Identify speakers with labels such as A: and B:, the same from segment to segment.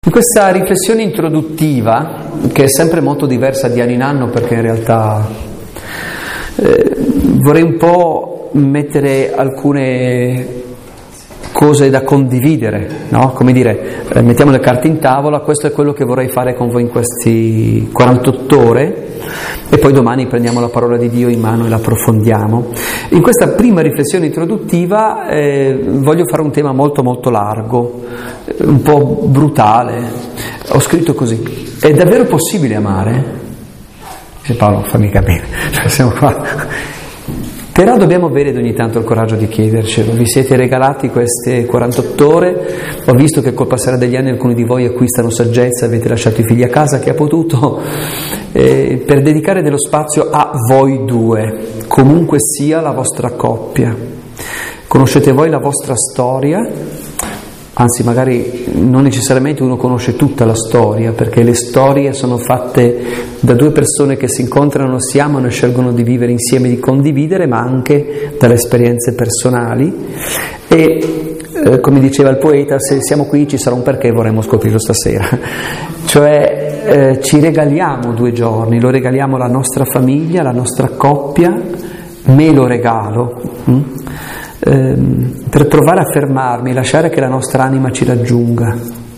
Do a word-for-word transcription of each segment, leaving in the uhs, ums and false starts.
A: In questa riflessione introduttiva, che è sempre molto diversa di anno in anno, perché in realtà eh, vorrei un po' mettere alcune cose da condividere, no? Come dire, eh, mettiamo le carte in tavola, questo è quello che vorrei fare con voi in questi quarantotto ore, e poi domani prendiamo la parola di Dio in mano e la approfondiamo. In questa prima riflessione introduttiva eh, voglio fare un tema molto molto largo, un po' brutale. Ho scritto così: è davvero possibile amare? E Paolo, fammi capire, siamo qua. Però dobbiamo avere ogni tanto il coraggio di chiedercelo. Vi siete regalati queste quarantotto ore, ho visto che col passare degli anni alcuni di voi acquistano saggezza, avete lasciato i figli a casa, che ha potuto, eh, per dedicare dello spazio a voi due, comunque sia la vostra coppia. Conoscete voi la vostra storia? Anzi, magari non necessariamente uno conosce tutta la storia, perché le storie sono fatte da due persone che si incontrano, si amano e scelgono di vivere insieme, di condividere, ma anche dalle esperienze personali. E eh, come diceva il poeta, se siamo qui ci sarà un perché, vorremmo scoprirlo stasera. Cioè eh, ci regaliamo due giorni, lo regaliamo alla nostra famiglia, alla nostra coppia, me lo regalo. Hm? Per provare a fermarmi, lasciare che la nostra anima ci raggiunga,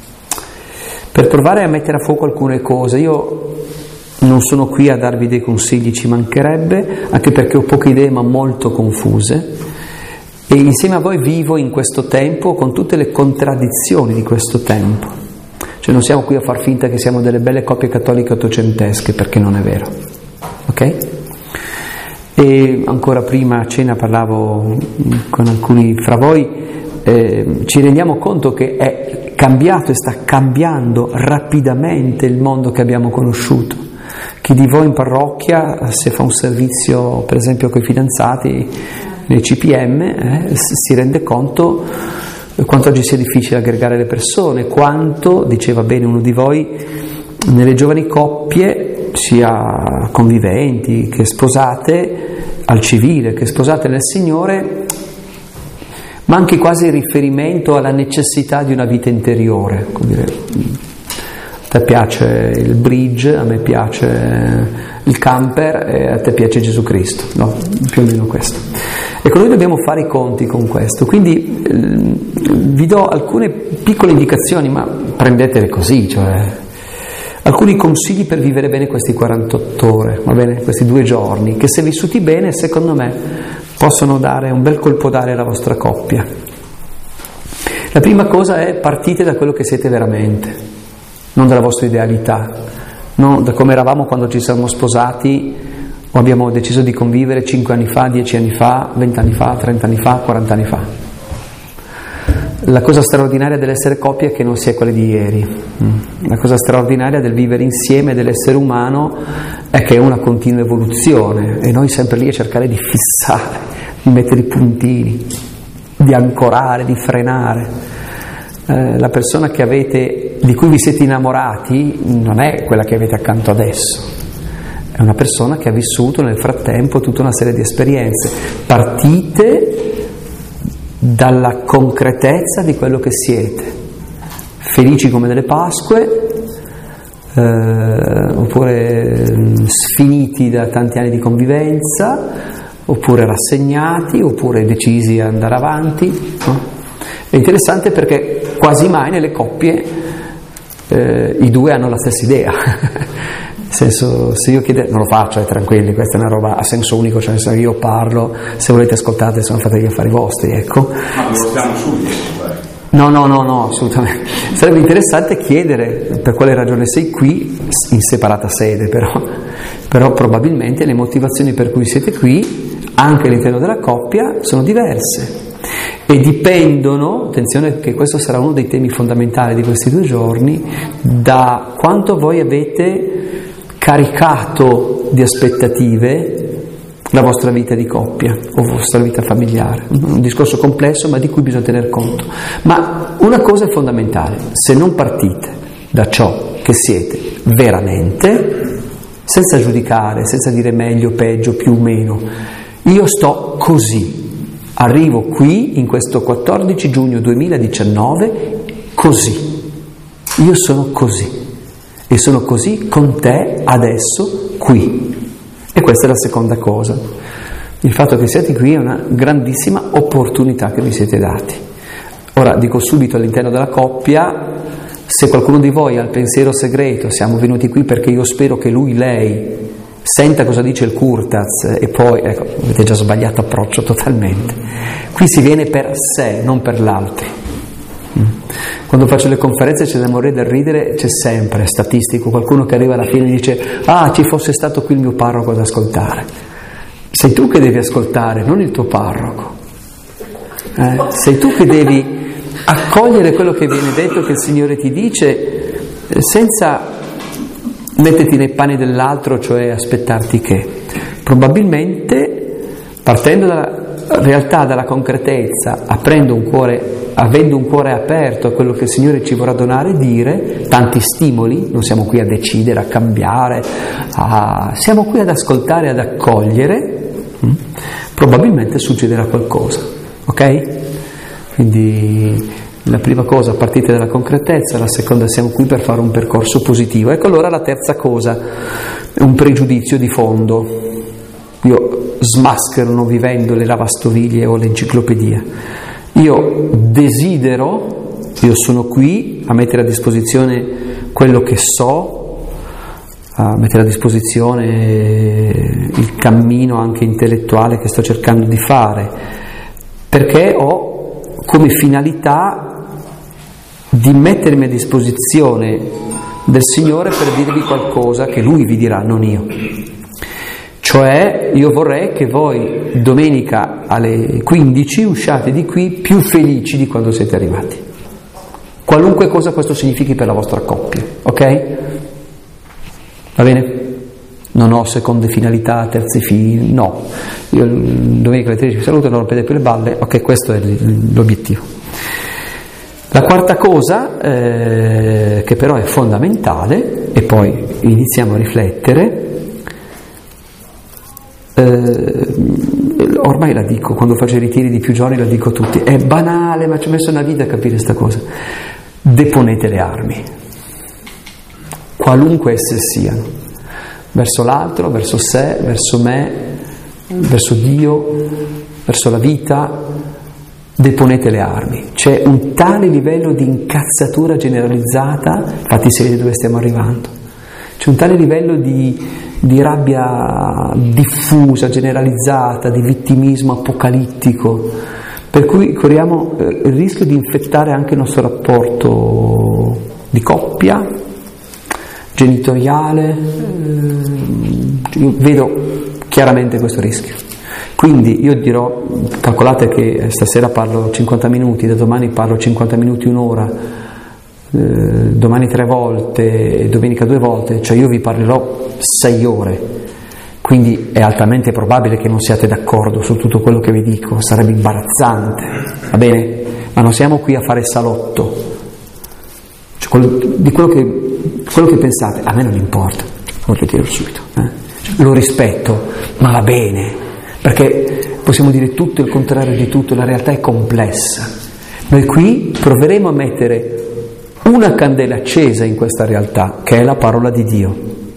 A: per provare a mettere a fuoco alcune cose. Io non sono qui a darvi dei consigli, ci mancherebbe, anche perché ho poche idee ma molto confuse, e insieme a voi vivo in questo tempo con tutte le contraddizioni di questo tempo. Cioè non siamo qui a far finta che siamo delle belle coppie cattoliche ottocentesche, perché non è vero, ok? E ancora prima a cena parlavo con alcuni fra voi, eh, ci rendiamo conto che è cambiato e sta cambiando rapidamente il mondo che abbiamo conosciuto. Chi di voi in parrocchia, se fa un servizio per esempio con i fidanzati nei C P M, eh, si rende conto quanto oggi sia difficile aggregare le persone, quanto, diceva bene uno di voi, nelle giovani coppie, sia conviventi che sposate, al civile che sposate nel Signore, manchi quasi il riferimento alla necessità di una vita interiore. Come dire, a te piace il bridge, a me piace il camper e a te piace Gesù Cristo, no? Più o meno questo. Ecco, noi dobbiamo fare i conti con questo, quindi eh, vi do alcune piccole indicazioni, ma prendetele così, cioè alcuni consigli per vivere bene questi quarantotto ore, va bene? Questi due giorni, che se vissuti bene, secondo me, possono dare un bel colpo d'aria alla vostra coppia. La prima cosa è: partite da quello che siete veramente, non dalla vostra idealità, non da come eravamo quando ci siamo sposati o abbiamo deciso di convivere cinque anni fa, dieci anni fa, venti anni fa, trenta anni fa, quaranta anni fa. La cosa straordinaria dell'essere coppia è che non si è quelle di ieri. La cosa straordinaria del vivere insieme, dell'essere umano, è che è una continua evoluzione, e noi sempre lì a cercare di fissare, di mettere i puntini, di ancorare, di frenare. Eh, la persona che avete, di cui vi siete innamorati, non è quella che avete accanto adesso, è una persona che ha vissuto nel frattempo tutta una serie di esperienze. Partite dalla concretezza di quello che siete, felici come delle Pasque, eh, oppure sfiniti da tanti anni di convivenza, oppure rassegnati, oppure decisi ad andare avanti, no? È interessante perché quasi mai nelle coppie eh, i due hanno la stessa idea. Nel senso, se io chiedo, non lo faccio, eh, tranquilli, questa è una roba a senso unico, cioè se io parlo, se volete ascoltate, sono fate gli affari vostri, ecco.
B: Ma lo stiamo subito.
A: No, no, no, no, assolutamente. Sarebbe interessante chiedere per quale ragione sei qui, in separata sede però, però probabilmente le motivazioni per cui siete qui, anche all'interno della coppia, sono diverse. E dipendono, attenzione che questo sarà uno dei temi fondamentali di questi due giorni, da quanto voi avete caricato di aspettative la vostra vita di coppia o la vostra vita familiare. Un discorso complesso, ma di cui bisogna tener conto. Ma una cosa è fondamentale: se non partite da ciò che siete veramente, senza giudicare, senza dire meglio, peggio, più o meno, io sto così, arrivo qui in questo quattordici giugno duemiladiciannove così, io sono così e sono così con te adesso qui. E questa è la seconda cosa. Il fatto che siate qui è una grandissima opportunità che vi siete dati. Ora dico subito, all'interno della coppia, se qualcuno di voi ha il pensiero segreto, siamo venuti qui perché io spero che lui, lei senta cosa dice il Kurtaz e poi, ecco, avete già sbagliato approccio totalmente. Qui si viene per sé, non per l'altro. Quando faccio le conferenze c'è da morire da ridere, c'è sempre, statistico, qualcuno che arriva alla fine e dice: ah, ci fosse stato qui il mio parroco ad ascoltare. Sei tu che devi ascoltare, non il tuo parroco. Eh? Sei tu che devi accogliere quello che viene detto, che il Signore ti dice, senza metterti nei panni dell'altro, cioè aspettarti che. Probabilmente, partendo dalla realtà, dalla concretezza, aprendo un cuore, avendo un cuore aperto a quello che il Signore ci vorrà donare e dire, tanti stimoli, non siamo qui a decidere, a cambiare, a... siamo qui ad ascoltare, ad accogliere, probabilmente succederà qualcosa, ok? Quindi la prima cosa, partite dalla concretezza, la seconda, siamo qui per fare un percorso positivo. Ecco allora la terza cosa, un pregiudizio di fondo. Io smaschero non vivendo le lavastoviglie o l'enciclopedia. Io desidero, io sono qui a mettere a disposizione quello che so, a mettere a disposizione il cammino anche intellettuale che sto cercando di fare, perché ho come finalità di mettermi a disposizione del Signore per dirvi qualcosa che Lui vi dirà, non io. Cioè, io vorrei che voi domenica alle quindici usciate di qui più felici di quando siete arrivati. Qualunque cosa questo significhi per la vostra coppia, ok? Va bene? Non ho seconde finalità, terzi fini, no. Io domenica alle tredici vi saluto, non rompete più le balle, ok, questo è l'obiettivo. La quarta cosa, eh, che però è fondamentale, e poi iniziamo a riflettere, eh, ormai la dico, quando faccio i ritiri di più giorni la dico a tutti, è banale, ma ci ho messo una vita a capire questa cosa. Deponete le armi, qualunque esse siano, verso l'altro, verso sé, verso me, verso Dio, verso la vita. Deponete le armi. C'è un tale livello di incazzatura generalizzata, infatti si vede dove stiamo arrivando, c'è un tale livello di, di rabbia diffusa, generalizzata, di vittimismo apocalittico, per cui corriamo eh, il rischio di infettare anche il nostro rapporto di coppia, genitoriale. eh, io vedo chiaramente questo rischio. Quindi io dirò, calcolate che stasera parlo cinquanta minuti, da domani parlo cinquanta minuti, un'ora, eh, domani tre volte e domenica due volte, cioè io vi parlerò sei ore, quindi è altamente probabile che non siate d'accordo su tutto quello che vi dico, sarebbe imbarazzante, va bene? Ma non siamo qui a fare salotto, cioè, quello, di quello che, quello che pensate, a me non importa, voglio dirlo subito, eh? Cioè, lo rispetto, ma va bene. Perché possiamo dire tutto e il contrario di tutto, la realtà è complessa. Noi qui proveremo a mettere una candela accesa in questa realtà, che è la parola di Dio.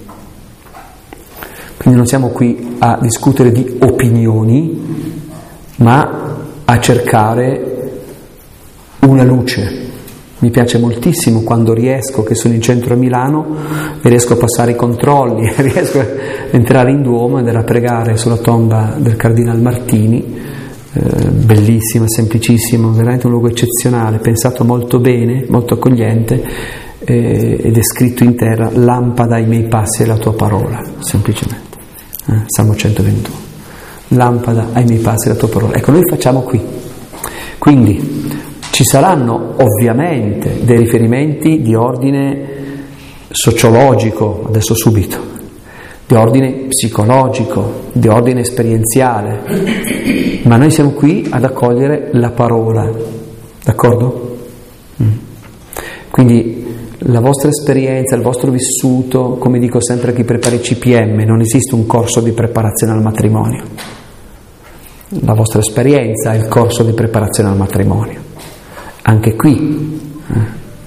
A: Quindi non siamo qui a discutere di opinioni, ma a cercare una luce. Mi piace moltissimo quando riesco, che sono in centro a Milano, e riesco a passare i controlli, riesco a entrare in Duomo e andare a pregare sulla tomba del Cardinal Martini, eh, bellissima, semplicissimo, veramente un luogo eccezionale, pensato molto bene, molto accogliente, eh, ed è scritto in terra: lampada ai miei passi è la tua parola, semplicemente. Eh, Salmo centoventuno. Lampada ai miei passi è la tua parola. Ecco, noi facciamo qui. Quindi ci saranno ovviamente dei riferimenti di ordine sociologico, adesso subito, di ordine psicologico, di ordine esperienziale, ma noi siamo qui ad accogliere la parola, d'accordo? Mm. Quindi la vostra esperienza, il vostro vissuto, come dico sempre a chi prepara i C P M, non esiste un corso di preparazione al matrimonio. La vostra esperienza è il corso di preparazione al matrimonio. Anche qui, eh,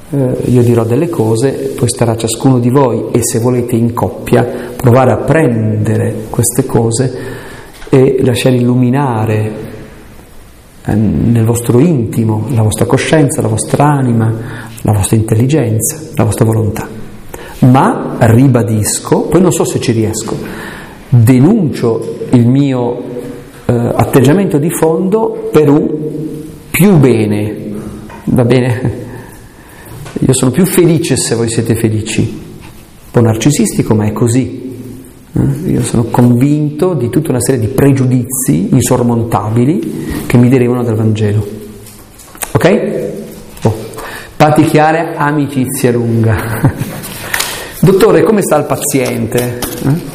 A: eh, io dirò delle cose, poi starà ciascuno di voi, e se volete in coppia provare a prendere queste cose e lasciare illuminare eh, nel vostro intimo la vostra coscienza, la vostra anima, la vostra intelligenza, la vostra volontà. Ma ribadisco, poi non so se ci riesco, denuncio il mio eh, atteggiamento di fondo per un più bene, va bene? Io sono più felice se voi siete felici, un po' narcisistico, ma è così. Eh? Io sono convinto di tutta una serie di pregiudizi insormontabili che mi derivano dal Vangelo. Ok? Oh. Patti chiare, amicizia lunga. Dottore, come sta il paziente? Eh?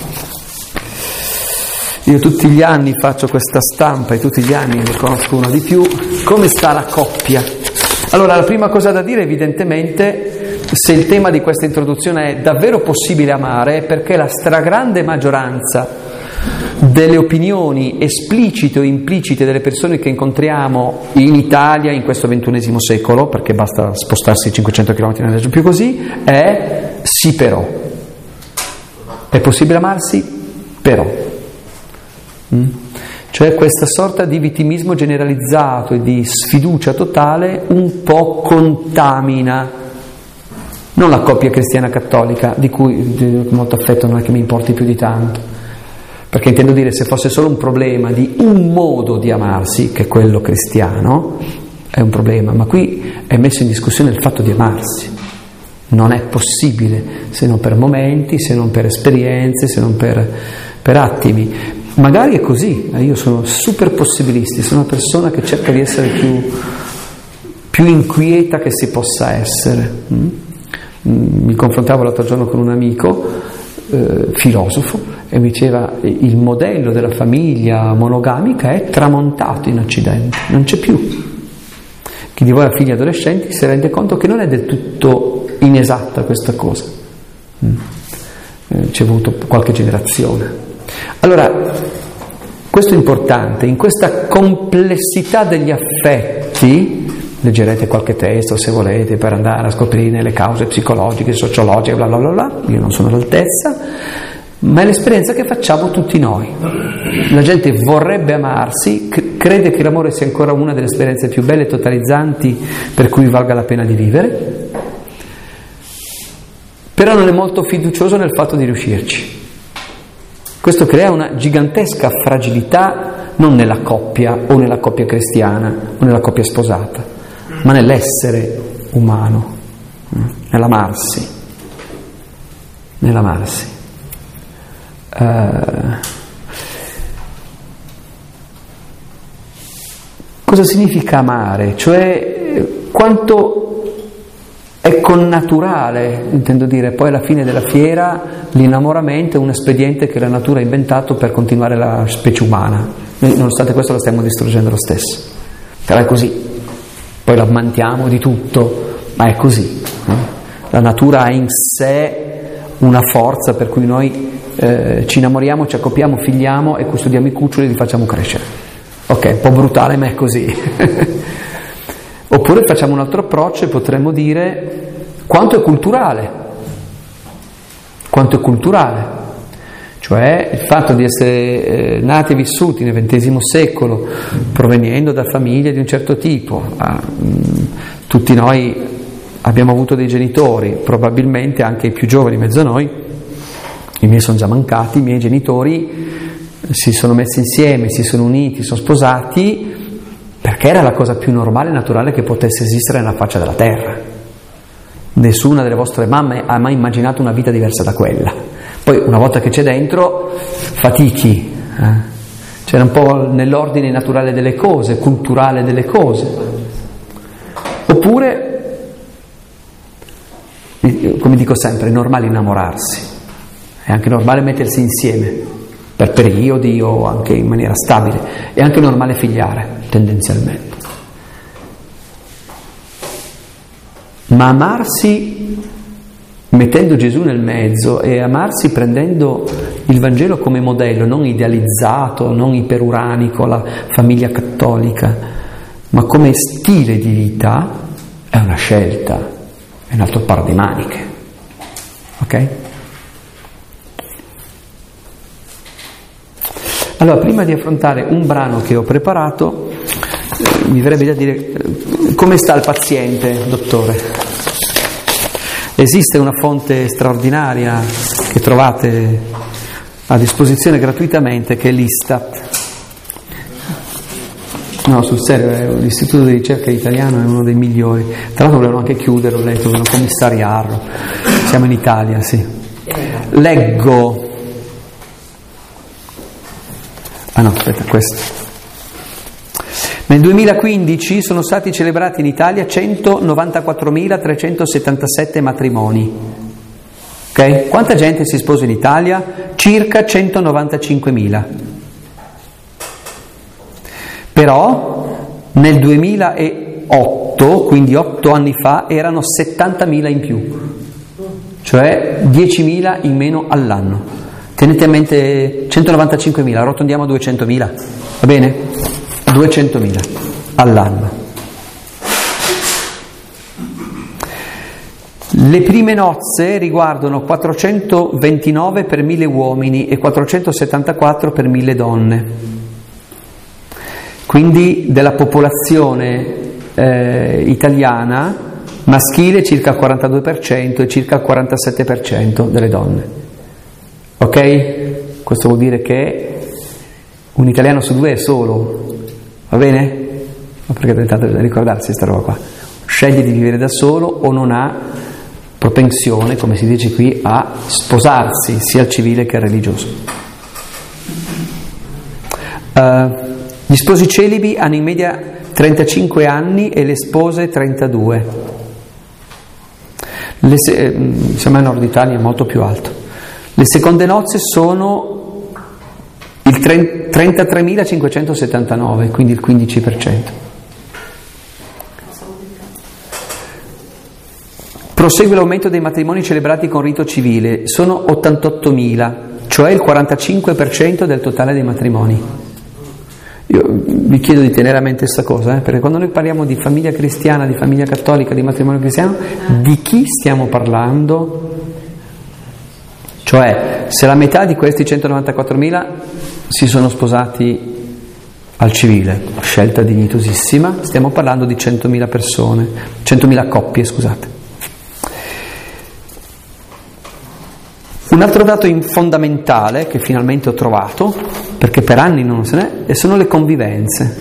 A: Io tutti gli anni faccio questa stampa e tutti gli anni ne conosco uno di più. Come sta la coppia? Allora, la prima cosa da dire, evidentemente, se il tema di questa introduzione è davvero possibile amare, è perché la stragrande maggioranza delle opinioni esplicite o implicite delle persone che incontriamo in Italia in questo ventunesimo secolo, perché basta spostarsi cinquecento chilometri, non è più così, è sì però. È possibile amarsi? Però. Mm? Cioè questa sorta di vittimismo generalizzato e di sfiducia totale un po' contamina non la coppia cristiana cattolica, di cui di molto affetto non è che mi importi più di tanto, perché intendo dire, se fosse solo un problema di un modo di amarsi, che è quello cristiano, è un problema, ma qui è messo in discussione il fatto di amarsi. Non è possibile, se non per momenti, se non per esperienze, se non per, per attimi. Magari è così, io sono super possibilisti, sono una persona che cerca di essere più, più inquieta che si possa essere. Mi confrontavo l'altro giorno con un amico, eh, filosofo, e mi diceva: il modello della famiglia monogamica è tramontato in Occidente, non c'è più. Chi di voi ha figli adolescenti si rende conto che non è del tutto inesatta questa cosa. Eh, ci è voluto qualche generazione. Allora, questo è importante, in questa complessità degli affetti, leggerete qualche testo se volete per andare a scoprire le cause psicologiche, sociologiche, bla bla bla bla, io non sono all'altezza, ma è l'esperienza che facciamo tutti noi. La gente vorrebbe amarsi, crede che l'amore sia ancora una delle esperienze più belle e totalizzanti per cui valga la pena di vivere, però non è molto fiducioso nel fatto di riuscirci. Questo crea una gigantesca fragilità non nella coppia o nella coppia cristiana o nella coppia sposata, ma nell'essere umano, nell'amarsi, nell'amarsi. Uh, cosa significa amare? Cioè quanto è connaturale, intendo dire, poi alla fine della fiera l'innamoramento è un espediente che la natura ha inventato per continuare la specie umana. Noi nonostante questo la stiamo distruggendo lo stesso, però è così, poi la ammantiamo di tutto, ma è così. La natura ha in sé una forza per cui noi eh, ci innamoriamo, ci accoppiamo, figliamo e custodiamo i cuccioli e li facciamo crescere. Ok, un po' brutale, ma è così. Oppure facciamo un altro approccio e potremmo dire quanto è culturale, quanto è culturale, cioè il fatto di essere eh, nati e vissuti nel ventesimo secolo, provenendo da famiglie di un certo tipo. Ah, mh, tutti noi abbiamo avuto dei genitori, probabilmente anche i più giovani in mezzo a noi, i miei sono già mancati, i miei genitori si sono messi insieme, si sono uniti, sono sposati, perché era la cosa più normale e naturale che potesse esistere nella faccia della terra. Nessuna delle vostre mamme ha mai immaginato una vita diversa da quella. Poi una volta che c'è dentro fatichi, eh? C'era un po' nell'ordine naturale delle cose, culturale delle cose. Oppure, come dico sempre, è normale innamorarsi, è anche normale mettersi insieme per periodi o anche in maniera stabile, è anche normale figliare tendenzialmente. Ma amarsi mettendo Gesù nel mezzo e amarsi prendendo il Vangelo come modello, non idealizzato, non iperuranico, la famiglia cattolica, ma come stile di vita, è una scelta, è un altro paio di maniche, ok? Allora, prima di affrontare un brano che ho preparato, eh, mi verrebbe da dire eh, come sta il paziente, dottore? Esiste una fonte straordinaria che trovate a disposizione gratuitamente, che è l'Istat. No, sul serio, l'istituto di ricerca italiano è uno dei migliori. Tra l'altro volevano anche chiuderlo, ho letto, volevano commissariarlo. Siamo in Italia, sì. Leggo. Ah no, aspetta, questo. Nel duemilaquindici sono stati celebrati in Italia centonovantaquattromilatrecentosettantasette matrimoni. Ok? Quanta gente si sposa in Italia? Circa centonovantacinquemila. Però nel duemilaotto, quindi otto anni fa, erano settantamila in più, cioè diecimila in meno all'anno. Tenete a mente centonovantacinquemila, arrotondiamo a duecentomila, va bene? duecentomila all'anno. Le prime nozze riguardano quattrocentoventinove per mille uomini e quattrocentosettantaquattro per mille donne. Quindi della popolazione eh, italiana maschile circa il quarantadue per cento e circa il quarantasette per cento delle donne. Ok? Questo vuol dire che un italiano su due è solo, va bene? Ma perché tentate di ricordarsi questa roba qua. Sceglie di vivere da solo o non ha propensione, come si dice qui, a sposarsi sia al civile che al religioso. Uh, gli sposi celibi hanno in media trentacinque anni e le spose trentadue. Le se- eh, siamo al nord Italia, è molto più alto. Le seconde nozze sono il trentatremilacinquecentosettantanove, quindi il quindici per cento. Prosegue l'aumento dei matrimoni celebrati con rito civile, sono ottantottomila, cioè il quarantacinque per cento del totale dei matrimoni. Io vi chiedo di tenere a mente questa cosa, eh, perché quando noi parliamo di famiglia cristiana, di famiglia cattolica, di matrimonio cristiano, di chi stiamo parlando? Cioè, se la metà di questi centonovantaquattromila si sono sposati al civile, scelta dignitosissima, stiamo parlando di centomila persone, centomila coppie, scusate. Un altro dato fondamentale che finalmente ho trovato, perché per anni non se n'è, e sono le convivenze.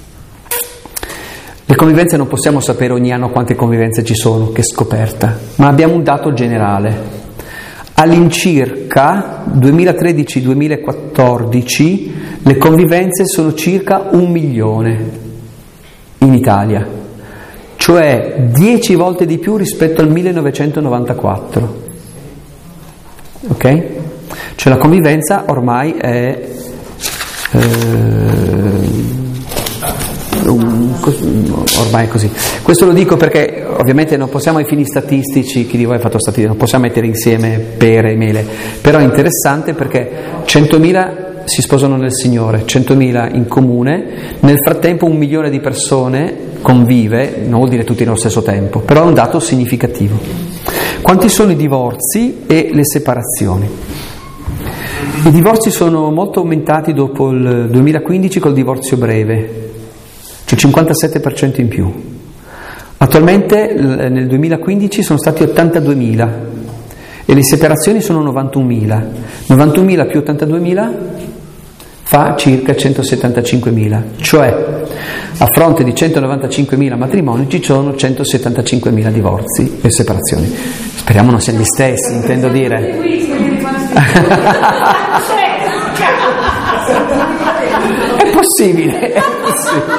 A: Le convivenze non possiamo sapere ogni anno quante convivenze ci sono, che scoperta, ma abbiamo un dato generale. All'incirca duemilatredici duemilaquattordici le convivenze sono circa un milione in Italia, cioè dieci volte di più rispetto al millenovecentonovantaquattro. Ok? Cioè la convivenza ormai è eh, un, ormai è così. Questo lo dico perché ovviamente non possiamo ai fini statistici, chi di voi ha fatto statistica, non possiamo mettere insieme pere e mele, però è interessante perché centomila si sposano nel Signore, centomila in comune, nel frattempo un milione di persone convive, non vuol dire tutti nello stesso tempo, però è un dato significativo. Quanti sono i divorzi e le separazioni? I divorzi sono molto aumentati dopo il duemilaquindici col divorzio breve, cioè cinquantasette per cento in più. Attualmente nel duemilaquindici sono stati ottantaduemila e le separazioni sono novantunomila. novantunomila più ottantaduemila fa circa centosettantacinquemila, cioè a fronte di centonovantacinquemila matrimoni ci sono centosettantacinquemila divorzi e separazioni. Speriamo non siano gli stessi, intendo dire. È possibile, è possibile.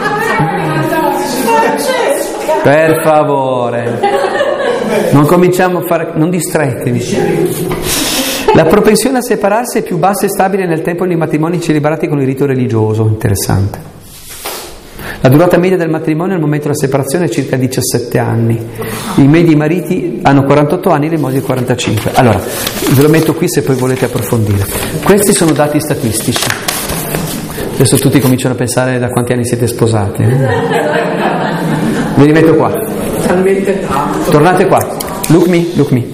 A: Per favore, non cominciamo a fare, non distrattevi. La propensione a separarsi è più bassa e stabile nel tempo nei matrimoni celebrati con il rito religioso, interessante. La durata media del matrimonio al momento della separazione è circa diciassette anni. I medi mariti hanno quarantotto anni e le mogli quarantacinque. Allora, ve lo metto qui se poi volete approfondire. Questi sono dati statistici. Adesso tutti cominciano a pensare da quanti anni siete sposati. Eh? Ve li metto qua.
B: talmente tanto.
A: Tornate qua, look me, look me.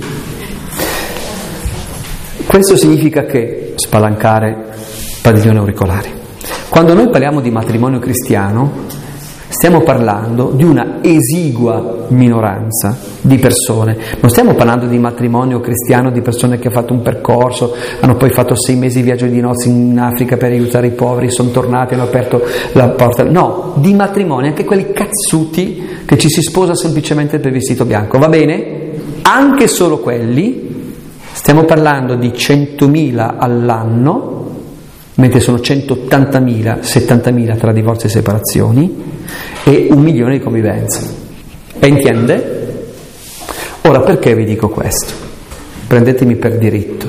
A: Questo significa che, spalancare padiglioni auricolari, quando noi parliamo di matrimonio cristiano stiamo parlando di una esigua minoranza di persone, non stiamo parlando di matrimonio cristiano di persone che hanno fatto un percorso, hanno poi fatto sei mesi di viaggio di nozze in Africa per aiutare i poveri, sono tornati, hanno aperto la porta, no, di matrimoni, anche quelli cazzuti che ci si sposa semplicemente per vestito bianco, va bene? Anche solo quelli, stiamo parlando di centomila all'anno, mentre sono centottantamila, settantamila tra divorzi e separazioni e un milione di convivenze. E intende? Ora, perché vi dico questo? Prendetemi per diritto.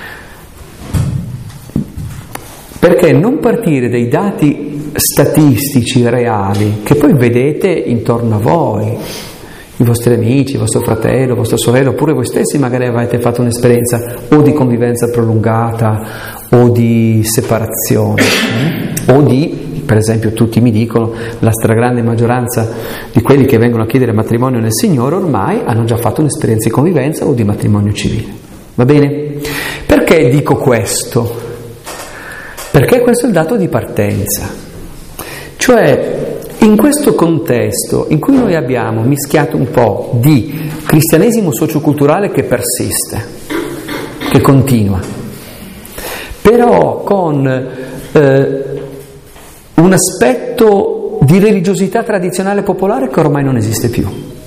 A: Perché non partire dai dati statistici reali che poi vedete intorno a voi, i vostri amici, il vostro fratello, la vostra sorella, oppure voi stessi magari avete fatto un'esperienza o di convivenza prolungata o di separazione o di, per esempio, tutti mi dicono, la stragrande maggioranza di quelli che vengono a chiedere matrimonio nel Signore ormai hanno già fatto un'esperienza di convivenza o di matrimonio civile. Va bene? Perché dico questo? Perché questo è il dato di partenza. Cioè, in questo contesto in cui noi abbiamo mischiato un po' di cristianesimo socioculturale che persiste, che continua, però con eh, un aspetto di religiosità tradizionale popolare che ormai non esiste più.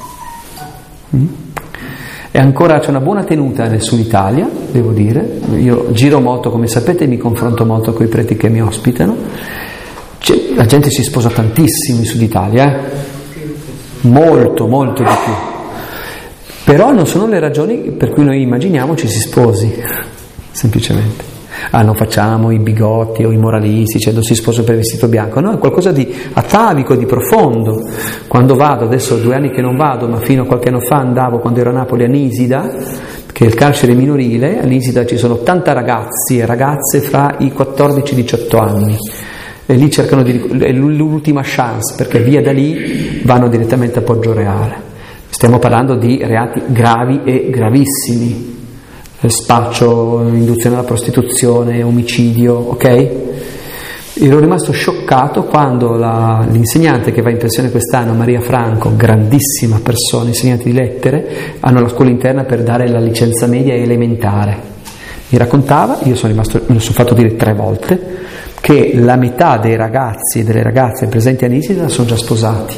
A: Mm? E ancora c'è una buona tenuta nel sud Italia, devo dire. Io giro molto, come sapete, mi confronto molto con i preti che mi ospitano. C'è, la gente si sposa tantissimo in Sud Italia, eh? molto, molto di più. Però non sono le ragioni per cui noi immaginiamo ci si sposi, semplicemente. Ah, non facciamo i bigotti o i moralisti, cioè non si sposa per vestito bianco, no, è qualcosa di atavico, di profondo. Quando vado, adesso due anni che non vado, ma fino a qualche anno fa andavo, quando ero a Napoli, a Nisida, che è il carcere minorile. A Nisida ci sono ottanta ragazzi e ragazze fra i quattordici e i diciotto anni. E lì cercano di, è l'ultima chance, perché via da lì vanno direttamente a Poggioreale. Stiamo parlando di reati gravi e gravissimi, spaccio, induzione alla prostituzione, omicidio, ok? Ero rimasto scioccato quando la, l'insegnante che va in pensione quest'anno, Maria Franco, grandissima persona, insegnante di lettere, hanno la scuola interna per dare la licenza media e elementare. Mi raccontava, io sono rimasto, me lo sono fatto dire tre volte, che la metà dei ragazzi e delle ragazze presenti a Nisida sono già sposati.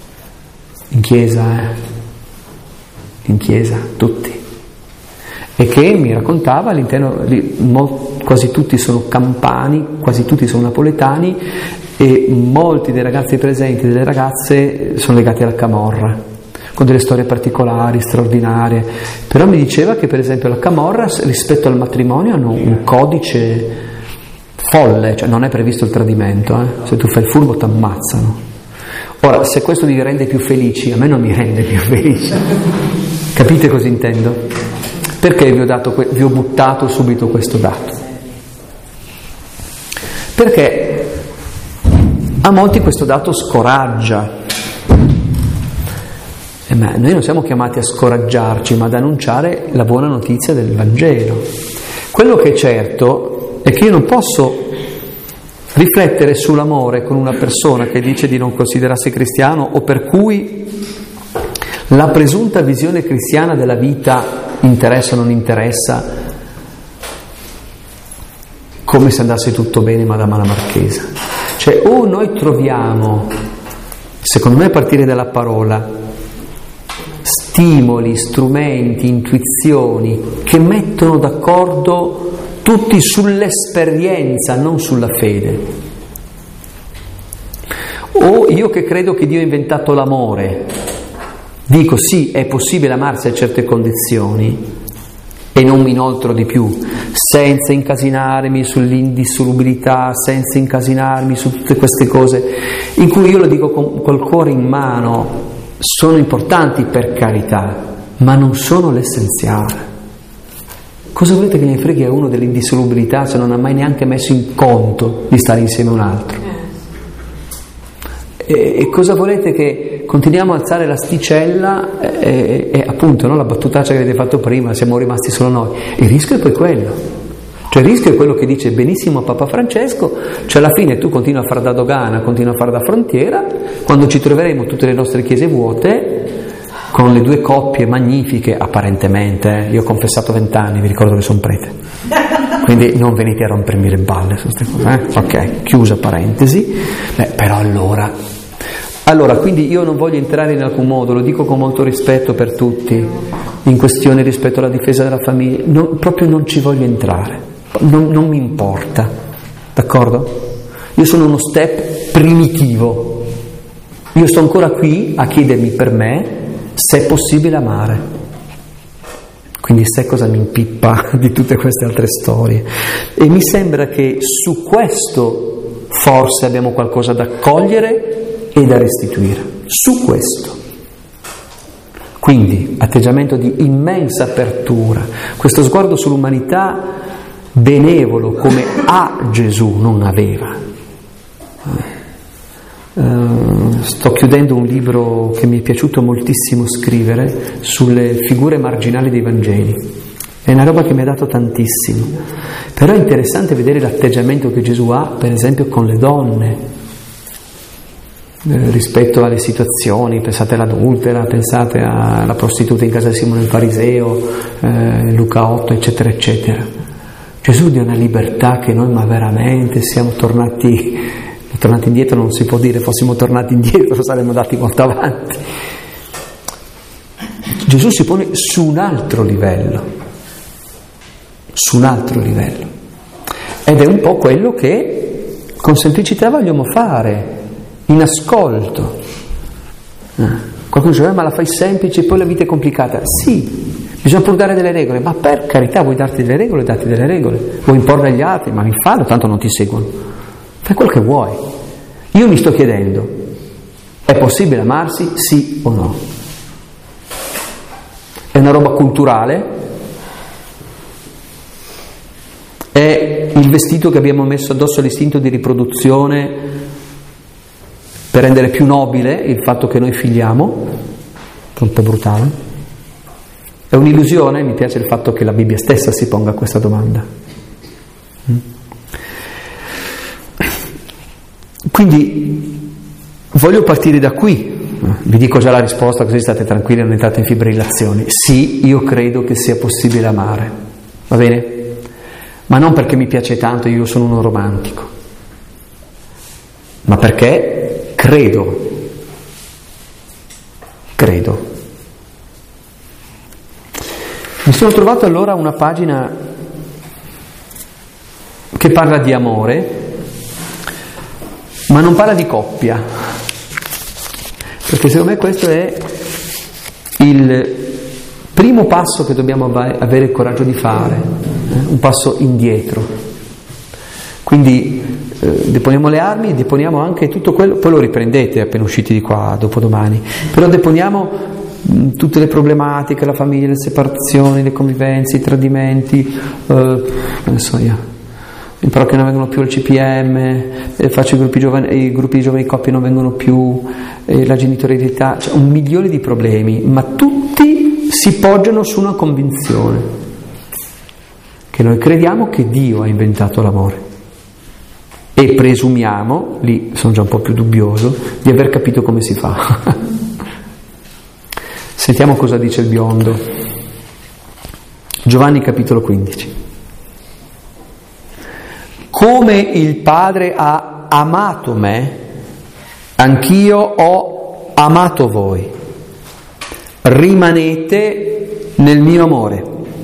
A: In chiesa, eh? In chiesa, tutti. E che mi raccontava all'interno, quasi tutti sono campani, quasi tutti sono napoletani e molti dei ragazzi presenti e delle ragazze sono legati alla camorra, con delle storie particolari, straordinarie. Però mi diceva che per esempio la camorra rispetto al matrimonio hanno un codice folle, cioè non è previsto il tradimento, eh? Se tu fai il furbo ti ammazzano. Ora, se questo vi rende più felici, a me non mi rende più felice. Capite cosa intendo? Perché vi ho, dato, vi ho buttato subito questo dato? Perché a molti questo dato scoraggia. E ma noi non siamo chiamati a scoraggiarci, ma ad annunciare la buona notizia del Vangelo. Quello che è certo è che io non posso riflettere sull'amore con una persona che dice di non considerarsi cristiano o per cui la presunta visione cristiana della vita interessa o non interessa, come se andasse tutto bene ma da mala marchesa. Cioè, o noi troviamo, secondo me a partire dalla parola, stimoli, strumenti, intuizioni che mettono d'accordo tutti sull'esperienza, non sulla fede. O io che credo che Dio ha inventato l'amore dico sì, è possibile amarsi a certe condizioni e non mi inoltro di più, senza incasinarmi sull'indissolubilità, senza incasinarmi su tutte queste cose, in cui io lo dico con, col cuore in mano, sono importanti per carità, ma non sono l'essenziale. Cosa volete che ne freghi a uno dell'indissolubilità se non ha mai neanche messo in conto di stare insieme a un altro? E, e cosa volete che continuiamo a alzare l'asticella e, e appunto, no, la battutaccia che avete fatto prima, siamo rimasti solo noi. Il rischio è poi quello. Cioè il rischio è quello che dice benissimo Papa Francesco, cioè alla fine tu continui a fare da dogana, continui a fare da frontiera, quando ci troveremo tutte le nostre chiese vuote, con le due coppie magnifiche, apparentemente, eh. Io ho confessato vent'anni, vi ricordo che sono prete, quindi non venite a rompermi le balle su queste cose, eh? Ok, chiusa parentesi. Beh, però allora, allora, quindi io non voglio entrare in alcun modo, lo dico con molto rispetto per tutti, in questione rispetto alla difesa della famiglia, non, proprio non ci voglio entrare. Non, non mi importa, d'accordo? Io sono uno step primitivo, io sto ancora qui a chiedermi per me se è possibile amare, quindi se cosa mi impippa di tutte queste altre storie, e mi sembra che su questo forse abbiamo qualcosa da cogliere e da restituire, su questo. Quindi atteggiamento di immensa apertura, questo sguardo sull'umanità benevolo come ha Gesù non aveva. Uh, sto chiudendo un libro che mi è piaciuto moltissimo scrivere sulle figure marginali dei Vangeli. È una roba che mi ha dato tantissimo. Però è interessante vedere l'atteggiamento che Gesù ha, per esempio, con le donne, eh, rispetto alle situazioni. Pensate all'adultera, pensate alla prostituta in casa di Simone il Fariseo, eh, Luca otto, eccetera, eccetera. Gesù dia una libertà che noi, ma veramente siamo tornati, tornati indietro, non si può dire, fossimo tornati indietro saremmo andati molto avanti. Gesù si pone su un altro livello, su un altro livello, ed è un po' quello che con semplicità vogliamo fare, in ascolto. Eh. Qualcuno dice, eh, ma la fai semplice e poi la vita è complicata. Sì, bisogna pur dare delle regole, ma per carità, vuoi darti delle regole, datti delle regole, vuoi imporre agli altri, ma mi fallo, tanto non ti seguono, fai quello che vuoi. Io mi sto chiedendo, è possibile amarsi, sì o no? È una roba culturale? È il vestito che abbiamo messo addosso all'istinto di riproduzione per rendere più nobile il fatto che noi figliamo? È un po' brutale. È un'illusione? Mi piace il fatto che la Bibbia stessa si ponga questa domanda. Quindi voglio partire da qui. Vi dico già la risposta, così state tranquilli, non entrate in fibrillazioni. Sì, io credo che sia possibile amare, va bene? Ma non perché mi piace tanto, io sono uno romantico, ma perché credo, credo. Mi sono trovato allora una pagina che parla di amore, ma non parla di coppia, perché secondo me questo è il primo passo che dobbiamo avere il coraggio di fare, eh? Un passo indietro. Quindi eh, deponiamo le armi, deponiamo anche tutto quello, poi lo riprendete appena usciti di qua dopodomani, però deponiamo mh, tutte le problematiche, la famiglia, le separazioni, le convivenze, i tradimenti, eh, che ne so io, però che non vengono più al C P M, eh, faccio i gruppi giovani, i gruppi di giovani coppie non vengono più, eh, la genitorialità, cioè un milione di problemi, ma tutti si poggiano su una convinzione, che noi crediamo che Dio ha inventato l'amore e presumiamo, lì sono già un po' più dubbioso, di aver capito come si fa. Sentiamo cosa dice il biondo. Giovanni capitolo quindici. Come il Padre ha amato me, anch'io ho amato voi. Rimanete nel mio amore.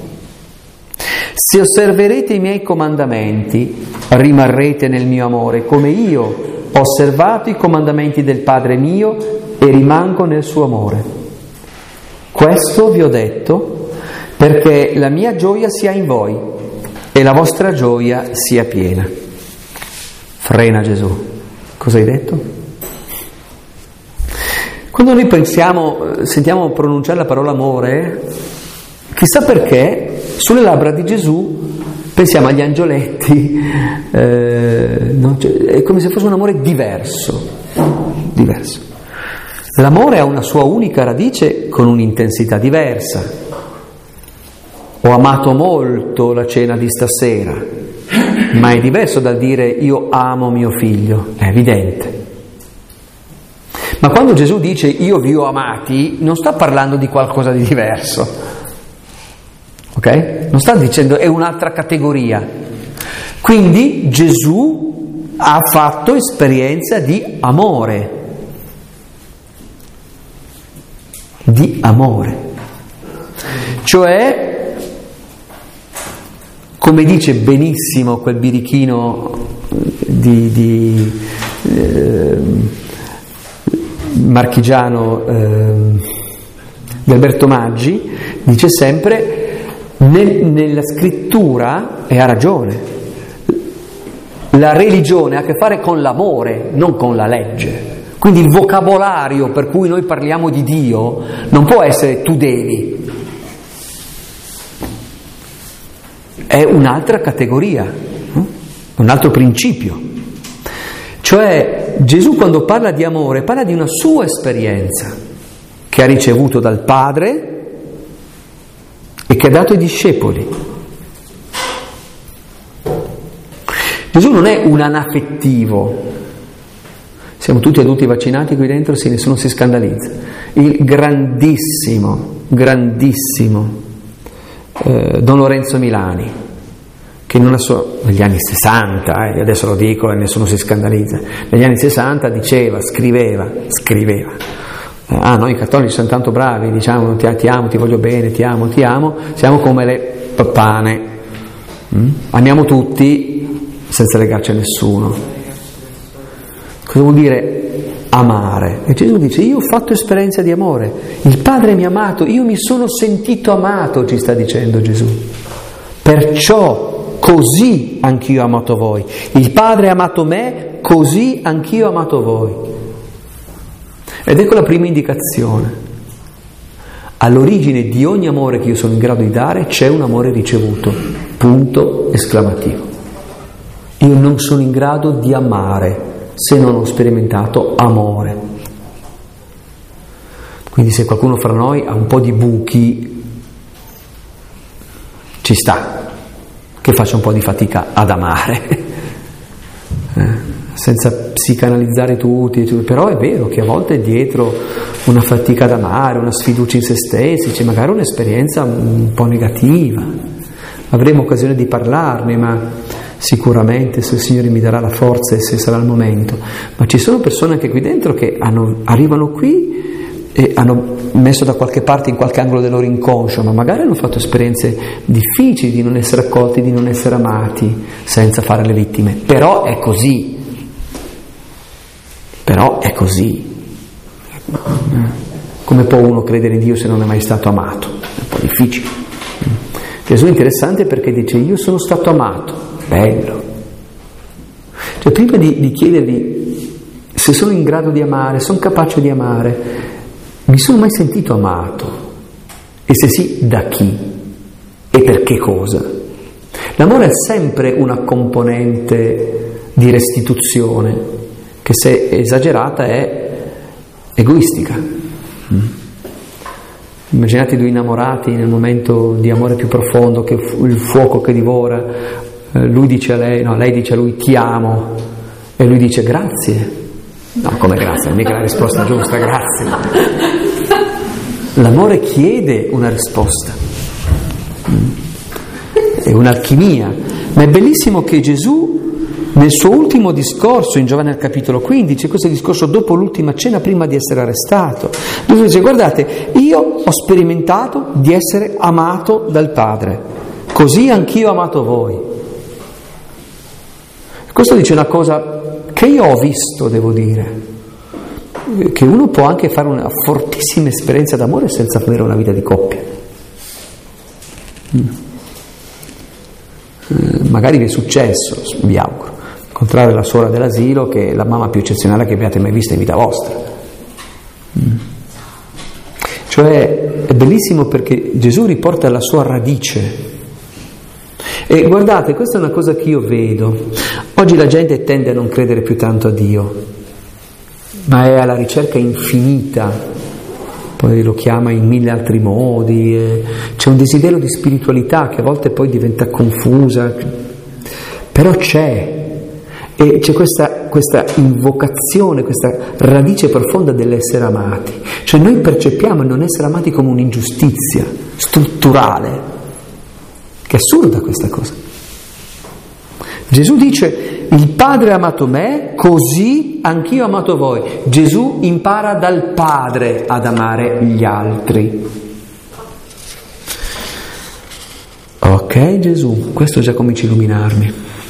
A: Se osserverete i miei comandamenti, rimarrete nel mio amore, come io ho osservato i comandamenti del Padre mio e rimango nel suo amore. Questo vi ho detto perché la mia gioia sia in voi e la vostra gioia sia piena. Frena Gesù. Cosa hai detto? Quando noi pensiamo, sentiamo pronunciare la parola amore, chissà perché, sulle labbra di Gesù pensiamo agli angioletti, eh, no? Cioè, è come se fosse un amore diverso, diverso. L'amore ha una sua unica radice con un'intensità diversa. Ho amato molto la cena di stasera, ma è diverso dal dire io amo mio figlio, è evidente. Ma quando Gesù dice io vi ho amati, non sta parlando di qualcosa di diverso, ok? Non sta dicendo è un'altra categoria. Quindi Gesù ha fatto esperienza di amore, di amore, cioè, come dice benissimo quel birichino di, di eh, marchigiano eh, di Alberto Maggi, dice sempre nel, nella scrittura, e ha ragione, la religione ha a che fare con l'amore, non con la legge. Quindi il vocabolario per cui noi parliamo di Dio non può essere tu devi, è un'altra categoria, un altro principio. Cioè Gesù quando parla di amore parla di una sua esperienza che ha ricevuto dal Padre e che ha dato ai discepoli. Gesù non è un anaffettivo. Siamo tutti adulti vaccinati qui dentro, sì, nessuno si scandalizza. Il grandissimo, grandissimo eh, Don Lorenzo Milani, che in una sua, negli anni sessanta, eh, adesso lo dico e nessuno si scandalizza, negli anni sessanta diceva, scriveva, scriveva, eh, ah noi cattolici siamo tanto bravi, diciamo ti, ti amo, ti voglio bene, ti amo, ti amo, siamo come le pappane, mm? Amiamo tutti senza legarci a nessuno. Cosa vuol dire amare? E Gesù dice io ho fatto esperienza di amore, il Padre mi ha amato, io mi sono sentito amato, ci sta dicendo Gesù, perciò così anch'io ho amato voi, il Padre ha amato me, così anch'io ho amato voi. Ed ecco la prima indicazione: all'origine di ogni amore che io sono in grado di dare c'è un amore ricevuto, punto esclamativo. Io non sono in grado di amare se non ho sperimentato amore. Quindi se qualcuno fra noi ha un po' di buchi, ci sta che faccia un po' di fatica ad amare, eh, senza psicanalizzare tutti, però è vero che a volte dietro una fatica ad amare, una sfiducia in se stessi, c'è magari un'esperienza un po' negativa. Avremo occasione di parlarne, ma sicuramente, se il Signore mi darà la forza e se sarà il momento. Ma ci sono persone anche qui dentro che hanno, arrivano qui e hanno messo da qualche parte, in qualche angolo del loro inconscio, ma magari hanno fatto esperienze difficili di non essere accolti, di non essere amati, senza fare le vittime. Però è così. Però è così. Come può uno credere in Dio se non è mai stato amato? È un po' difficile. Gesù è interessante perché dice io sono stato amato. Bello. Cioè prima di, di chiedervi se sono in grado di amare, sono capace di amare, mi sono mai sentito amato? E se sì, da chi? E per che cosa? L'amore è sempre una componente di restituzione che se esagerata è egoistica. Immaginate due innamorati nel momento di amore più profondo, che il fuoco che divora, lui dice a lei, no, lei dice a lui ti amo e lui dice grazie. No, come grazie? Mica la risposta giusta, grazie. L'amore chiede una risposta, è un'alchimia, ma è bellissimo che Gesù nel suo ultimo discorso in Giovanni al capitolo quindici, questo è il discorso dopo l'ultima cena prima di essere arrestato, Gesù dice guardate, io ho sperimentato di essere amato dal Padre, così anch'io ho amato voi. Questo dice una cosa che io ho visto, devo dire, che uno può anche fare una fortissima esperienza d'amore senza avere una vita di coppia. Mm. Eh, magari vi è successo, vi auguro, incontrare la suora dell'asilo che è la mamma più eccezionale che abbiate mai visto in vita vostra. Mm. Cioè è bellissimo perché Gesù riporta la sua radice. E guardate, questa è una cosa che io vedo. Oggi la gente tende a non credere più tanto a Dio. ma è alla ricerca infinita, poi lo chiama in mille altri modi, eh. C'è un desiderio di spiritualità che a volte poi diventa confusa, però c'è, e c'è questa, questa invocazione, questa radice profonda dell'essere amati, cioè noi percepiamo il non essere amati come un'ingiustizia strutturale, che è assurda questa cosa. Gesù dice: il Padre ha amato me, così anch'io ho amato voi. Gesù impara dal Padre ad amare gli altri. Ok, Gesù, questo già comincia a illuminarmi.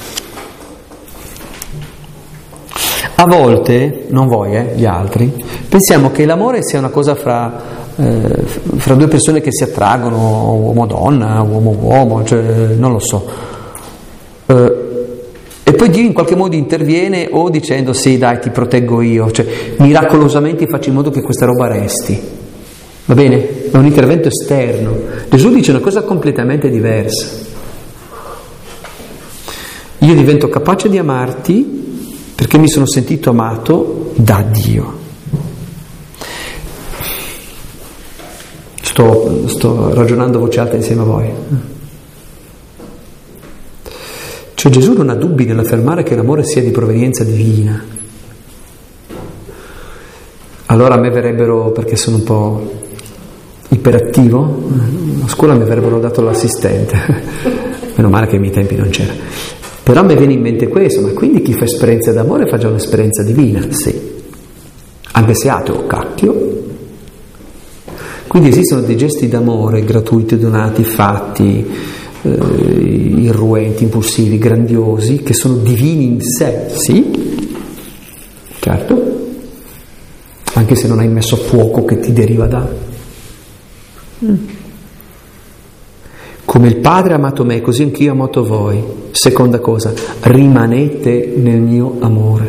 A: A volte, non voi, eh, gli altri, pensiamo che l'amore sia una cosa fra, eh, fra due persone che si attraggono, uomo-donna, uomo-uomo, cioè, non lo so. Eh, E poi Dio in qualche modo interviene o dicendo sì dai ti proteggo io, cioè miracolosamente faccio in modo che questa roba resti, va bene? È un intervento esterno. Gesù dice una cosa completamente diversa: io divento capace di amarti perché mi sono sentito amato da Dio. Sto, sto ragionando a voce alta insieme a voi. Cioè Gesù non ha dubbi nell'affermare che l'amore sia di provenienza divina. Allora a me verrebbero, perché sono un po' iperattivo, a scuola mi avrebbero dato l'assistente, meno male che ai miei tempi non c'era. Però mi viene in mente questo: ma quindi chi fa esperienza d'amore fa già un'esperienza divina? Sì, anche se ateo, cacchio. Quindi esistono dei gesti d'amore gratuiti, donati, fatti, irruenti, impulsivi, grandiosi, che sono divini in sé, sì, certo, anche se non hai messo fuoco che ti deriva da. Mm. Come il Padre ha amato me, così anch'io ho amato voi. Seconda cosa, rimanete nel mio amore.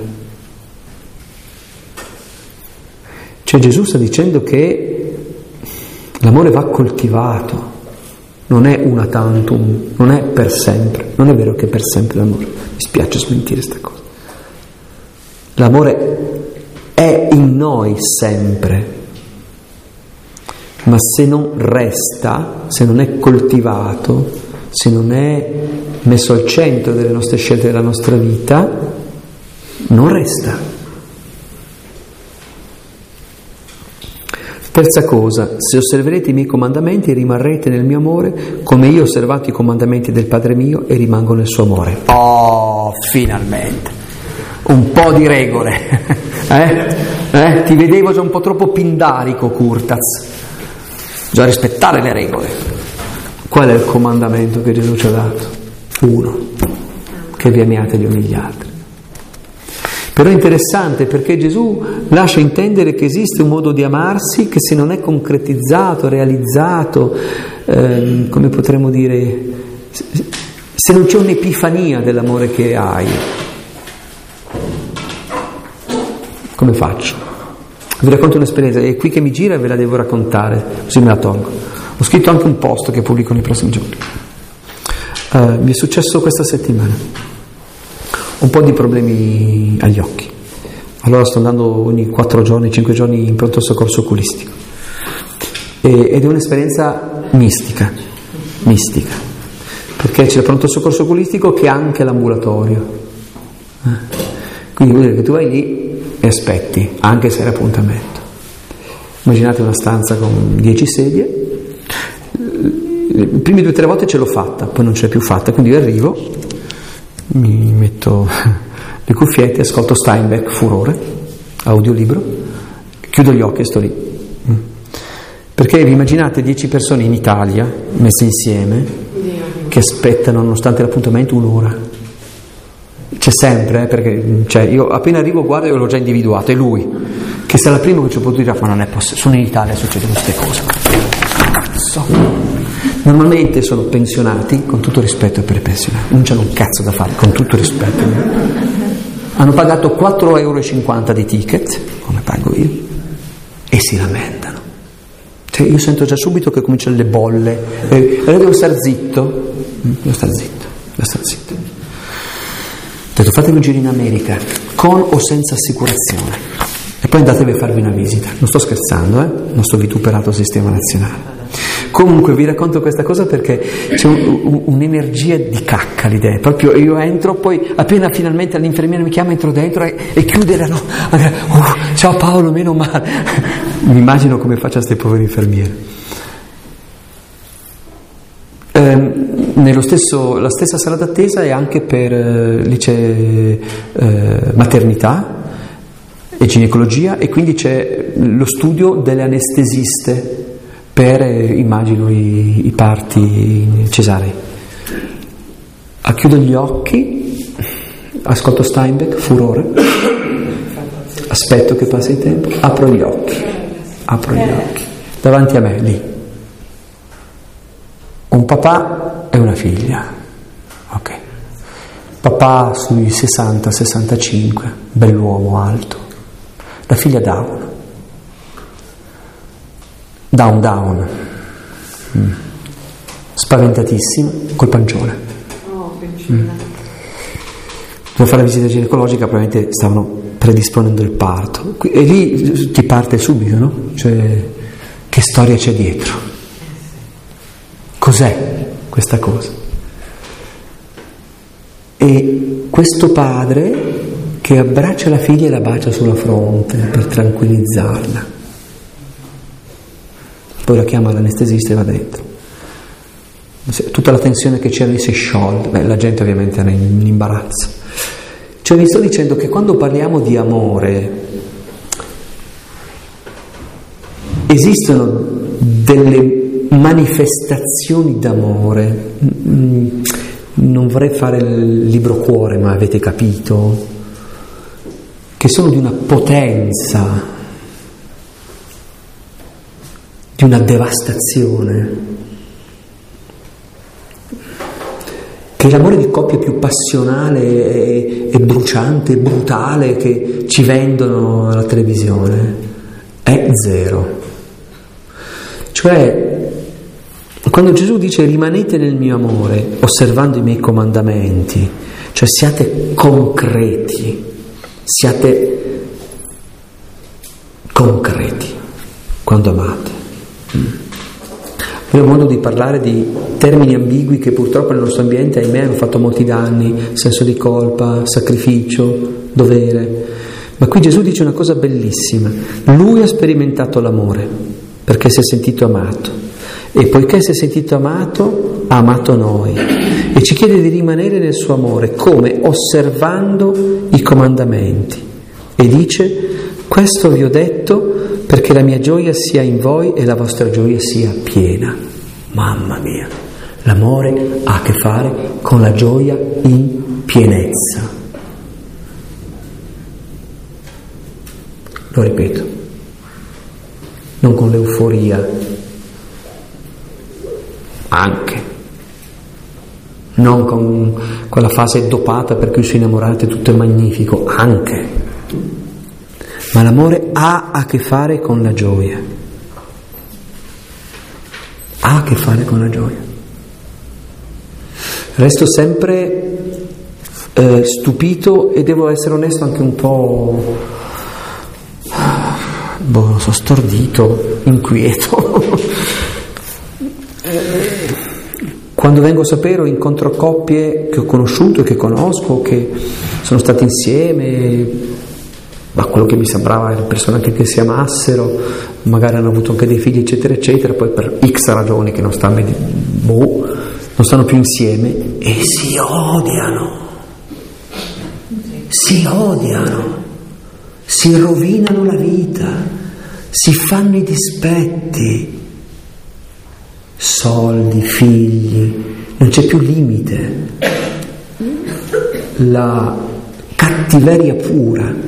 A: Cioè Gesù sta dicendo che l'amore va coltivato. Non è una tantum, non è per sempre, non è vero che è per sempre l'amore, mi spiace smentire questa cosa. L'amore è in noi sempre, ma se non resta, se non è coltivato, se non è messo al centro delle nostre scelte della nostra vita, non resta. Terza cosa, se osserverete i miei comandamenti rimarrete nel mio amore, come io ho osservato i comandamenti del Padre mio e rimango nel suo amore. Oh, finalmente! Un po' di regole. Eh? Eh? Ti vedevo già un po' troppo pindarico, Curtaz. Già rispettare le regole. Qual è il comandamento che Gesù ci ha dato? Uno, che vi amiate gli uni gli altri. Però è interessante perché Gesù lascia intendere che esiste un modo di amarsi che se non è concretizzato, realizzato, ehm, come potremmo dire, se non c'è un'epifania dell'amore che hai, come faccio? Vi racconto un'esperienza, è qui che mi gira e ve la devo raccontare, così me la tolgo. Ho scritto anche un post che pubblico nei prossimi giorni. Uh, mi è successo questa settimana. Un po' di problemi agli occhi. Allora sto andando ogni quattro giorni, cinque giorni in pronto soccorso oculistico. E, ed è un'esperienza mistica, mistica. Perché c'è il pronto soccorso oculistico che ha anche l'ambulatorio. Eh? Quindi vuol dire che tu vai lì e aspetti, anche se era appuntamento. Immaginate una stanza con dieci sedie. Le prime due o tre volte ce l'ho fatta, poi non ce l'ho più fatta, quindi io arrivo, mi metto le cuffiette, ascolto Steinbeck, Furore, audiolibro, chiudo gli occhi e sto lì. Perché vi immaginate dieci persone in Italia, messe insieme, che aspettano, nonostante l'appuntamento, un'ora. C'è sempre, eh, perché cioè, io appena arrivo guardo e l'ho già individuato, è lui, che sarà il primo che ci ho potuto dire, ma non è possibile, sono in Italia, succedono queste cose. Cazzo! Normalmente sono pensionati, con tutto rispetto per i pensionati, non c'hanno un cazzo da fare, con tutto rispetto. Hanno pagato quattro euro e cinquanta di ticket, come pago io, e si lamentano. Cioè io sento già subito che cominciano le bolle, e allora devo star zitto, devo star zitto, devo star zitto. Ho detto, fatemi un giro in America, con o senza assicurazione. E poi poi andatevi a farvi una visita. Non sto scherzando, eh? Nostro vituperato sistema nazionale. Comunque vi racconto questa cosa perché c'è un, un, un'energia di cacca l'idea, proprio io entro, poi appena finalmente l'infermiera mi chiama entro dentro e, e chiude la no, uh, ciao Paolo, meno male. Mi immagino come faccia queste povere infermiere. Eh, nello stesso, la stessa sala d'attesa è anche per eh, lì c'è eh, maternità e ginecologia, e quindi c'è lo studio delle anestesiste per, immagino, i, i parti cesarei. Ah, chiudo gli occhi, ascolto Steinbeck, furore, aspetto che passi il tempo, apro gli occhi, apro gli occhi, davanti a me, lì, un papà e una figlia, ok, papà sui sessanta sessantacinque, bell'uomo, alto, la figlia down, down down, mm. spaventatissimo, col pancione.
B: Oh,
A: mm. Devo fare la visita ginecologica, probabilmente stavano predisponendo il parto, e lì ti parte subito, no? Cioè, che storia c'è dietro? Cos'è questa cosa? E questo padre che abbraccia la figlia e la bacia sulla fronte per tranquillizzarla. Poi la chiama l'anestesista e va dentro. Tutta la tensione che c'era lì si è sciolta. Beh, la gente ovviamente era in imbarazzo. Cioè vi sto dicendo che quando parliamo di amore esistono delle manifestazioni d'amore. Non vorrei fare il libro cuore, ma avete capito, che sono di una potenza, di una devastazione, che l'amore di coppia più passionale e, e bruciante e brutale che ci vendono alla televisione è zero. Cioè, quando Gesù dice rimanete nel mio amore osservando i miei comandamenti, cioè siate concreti, siate concreti quando amate. Io ho modo di parlare di termini ambigui che purtroppo nel nostro ambiente, ahimè, hanno fatto molti danni: senso di colpa, sacrificio, dovere. Ma qui Gesù dice una cosa bellissima: lui ha sperimentato l'amore perché si è sentito amato, e poiché si è sentito amato ha amato noi e ci chiede di rimanere nel suo amore, come? Osservando i comandamenti, e dice: questo vi ho detto perché la mia gioia sia in voi e la vostra gioia sia piena. Mamma mia, l'amore ha a che fare con la gioia in pienezza. Lo ripeto, non con l'euforia, anche, non con quella fase dopata per cui si innamorate, tutto è magnifico, anche. Ma l'amore ha a che fare con la gioia. Ha a che fare con la gioia. Resto sempre eh, stupito, e devo essere onesto anche un po', boh, non so, stordito, inquieto. Quando vengo a sapere o incontro coppie che ho conosciuto e che conosco, che sono state insieme, ma quello che mi sembrava erano persone anche che si amassero, magari hanno avuto anche dei figli, eccetera eccetera, poi per X ragioni che non stanno, boh, non stanno più insieme e si odiano, si odiano, si rovinano la vita, si fanno i dispetti, soldi, figli, non c'è più limite, la cattiveria pura.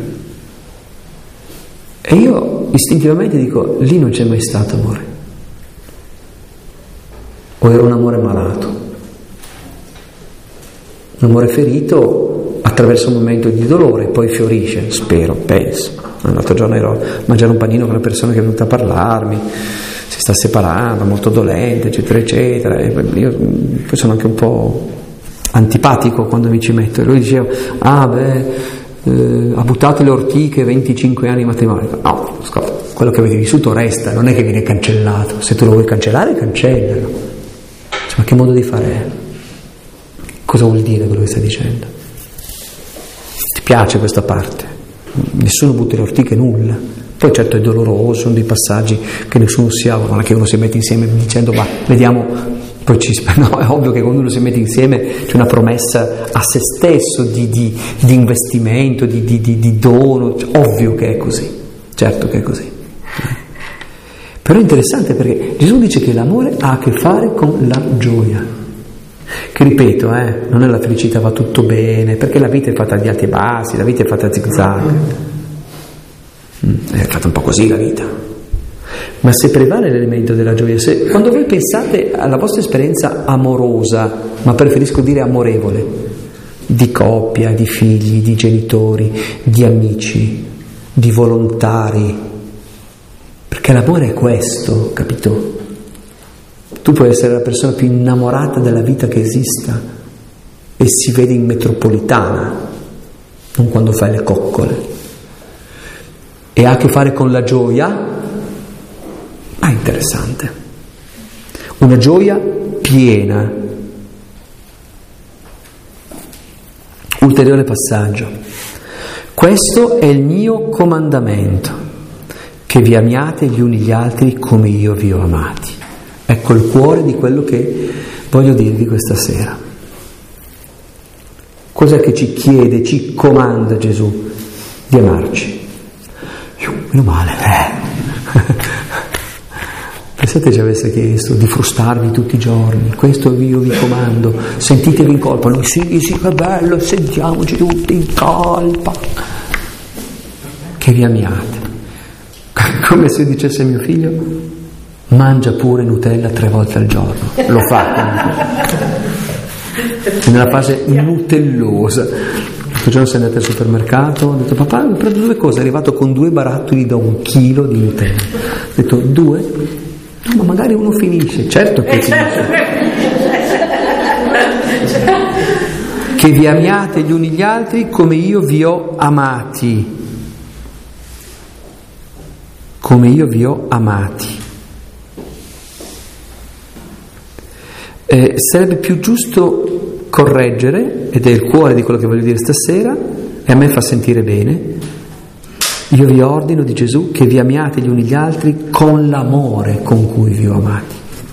A: E io istintivamente dico, lì non c'è mai stato amore, o era un amore malato, un amore ferito attraverso un momento di dolore, poi fiorisce, spero, penso. L'altro giorno ero a mangiare un panino con una persona che è venuta a parlarmi, si sta separando, molto dolente, eccetera eccetera, e io poi sono anche un po' antipatico quando mi ci metto, e lui diceva: ah beh, eh, ha buttato le ortiche, venticinque anni di matrimonio. No, ascolta, quello che avete vissuto resta, non è che viene cancellato. Se tu lo vuoi cancellare, cancellalo. Cioè, ma che modo di fare è? Cosa vuol dire quello che stai dicendo? Ti piace questa parte? Nessuno butta le ortiche, nulla. Poi certo è doloroso, sono dei passaggi che nessuno si augura, non è che uno si mette insieme dicendo va, vediamo, poi ci... No, è ovvio che quando uno si mette insieme c'è una promessa a se stesso di, di, di investimento, di, di, di, di dono, ovvio che è così, certo che è così. Però è interessante perché Gesù dice che l'amore ha a che fare con la gioia, che ripeto, eh, non è la felicità, va tutto bene, perché la vita è fatta di alti e bassi, la vita è fatta a zig-zag. È fatta un po' così la vita, ma se prevale l'elemento della gioia, se, quando voi pensate alla vostra esperienza amorosa, ma preferisco dire amorevole, di coppia, di figli, di genitori, di amici, di volontari, perché l'amore è questo, capito? Tu puoi essere la persona più innamorata della vita che esista e si vede in metropolitana, non quando fai le coccole. E ha a che fare con la gioia? Ma è interessante. Una gioia piena. Ulteriore passaggio. Questo è il mio comandamento, che vi amiate gli uni gli altri come io vi ho amati. Ecco il cuore di quello che voglio dirvi questa sera. Cos'è che ci chiede, ci comanda Gesù? Di amarci. Meno male, eh. Pensate ci avesse chiesto di frustarvi tutti i giorni, questo io vi comando, sentitevi in colpa, noi sì, sì, che bello, sentiamoci tutti in colpa, che vi amiate. Come se dicesse mio figlio, mangia pure Nutella tre volte al giorno, lo fa, nella fase nutellosa. L'altro giorno sei andato al supermercato, ho detto papà mi prendo due cose, è arrivato con due barattoli da un chilo di Nutella. Ho detto due? No, ma magari uno finisce, certo che finisce. Che vi amiate gli uni gli altri come io vi ho amati. Come io vi ho amati. Eh, sarebbe più giusto correggere, ed è il cuore di quello che voglio dire stasera, e a me fa sentire bene. Io vi ordino, di Gesù, che vi amiate gli uni gli altri con l'amore con cui vi ho amati.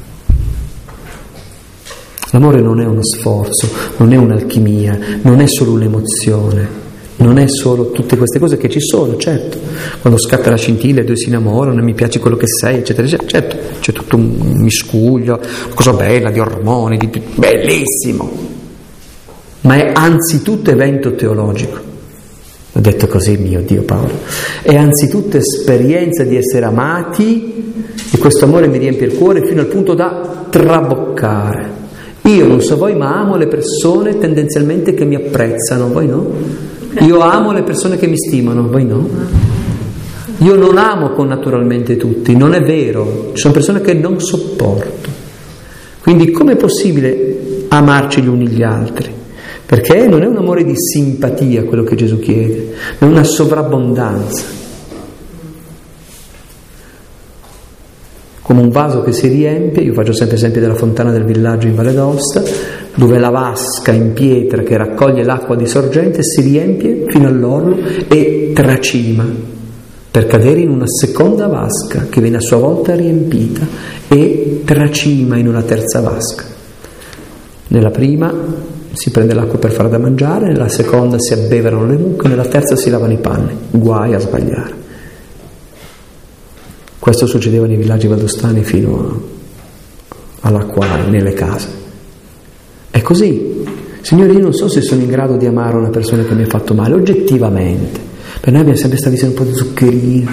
A: L'amore non è uno sforzo, non è un'alchimia, non è solo un'emozione, non è solo tutte queste cose che ci sono, certo, quando scatta la scintilla i due si innamorano, mi piace quello che sei, eccetera, eccetera, certo, c'è tutto un miscuglio, una cosa bella, di ormoni, di... bellissimo, ma è anzitutto evento teologico, ho detto così mio Dio Paolo, è anzitutto esperienza di essere amati, e questo amore mi riempie il cuore fino al punto da traboccare. Io non so voi, ma amo le persone tendenzialmente che mi apprezzano, voi no? Io amo le persone che mi stimano, voi no? Io non amo connaturalmente tutti, non è vero, ci sono persone che non sopporto. Quindi com'è possibile amarci gli uni gli altri? Perché non è un amore di simpatia quello che Gesù chiede, ma è una sovrabbondanza. Come un vaso che si riempie, io faccio sempre esempio della fontana del villaggio in Valle d'Aosta, dove la vasca in pietra che raccoglie l'acqua di sorgente si riempie fino all'orlo e tracima per cadere in una seconda vasca che viene a sua volta riempita e tracima in una terza vasca. Nella prima si prende l'acqua per fare da mangiare, nella seconda si abbeverano le mucche, nella terza si lavano i panni. Guai a sbagliare. Questo succedeva nei villaggi valdostani fino all'acquario, nelle case. È così. Signore, io non so se sono in grado di amare una persona che mi ha fatto male, oggettivamente. Per noi abbiamo sempre stata dicendo un po' di zuccherino.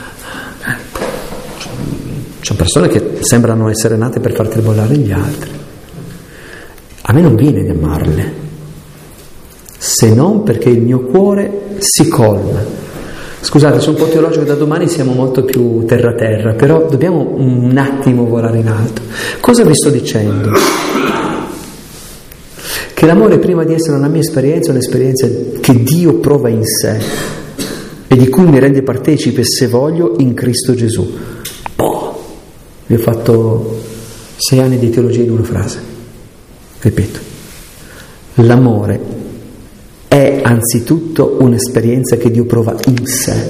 A: Ci sono persone che sembrano essere nate per far tribolare gli altri. A me non viene di amarle, se non perché il mio cuore si colma. Scusate, sono un po' teologico, da domani siamo molto più terra-terra, però dobbiamo un attimo volare in alto. Cosa vi sto dicendo? Che l'amore, prima di essere una mia esperienza, è un'esperienza che Dio prova in sé e di cui mi rende partecipe, se voglio, in Cristo Gesù. Boh, vi ho fatto sei anni di teologia in una frase. Ripeto, l'amore è anzitutto un'esperienza che Dio prova in sé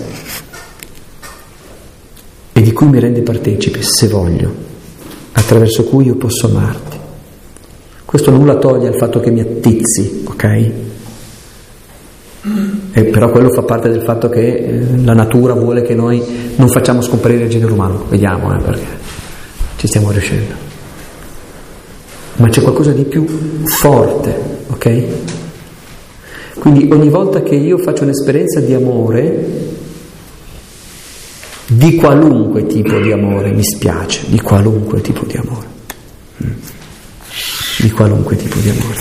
A: e di cui mi rende partecipe, se voglio, attraverso cui io posso amarti. Questo nulla toglie al fatto che mi attizzi, ok? E però quello fa parte del fatto che eh, la natura vuole che noi non facciamo scomparire il genere umano. Vediamo, eh, perché ci stiamo riuscendo. Ma c'è qualcosa di più forte, ok? Quindi ogni volta che io faccio un'esperienza di amore, di qualunque tipo di amore, mi spiace, di qualunque tipo di amore, di qualunque tipo di amore,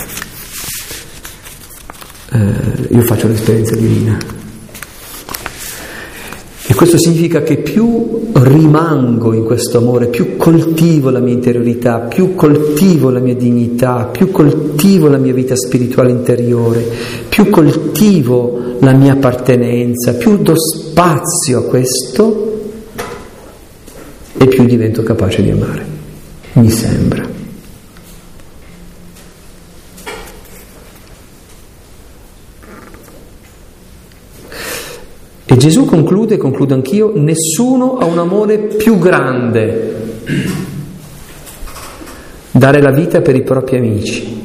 A: eh, io faccio un'esperienza divina. E questo significa che più rimango in questo amore, più coltivo la mia interiorità, più coltivo la mia dignità, più coltivo la mia vita spirituale interiore, più coltivo la mia appartenenza, più do spazio a questo e più divento capace di amare. Mi sembra. E Gesù conclude, e concludo anch'io, nessuno ha un amore più grande, dare la vita per i propri amici.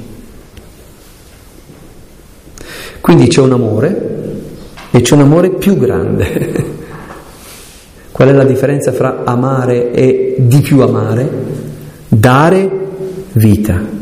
A: Quindi c'è un amore e c'è un amore più grande. Qual è la differenza fra amare e di più amare? Dare vita.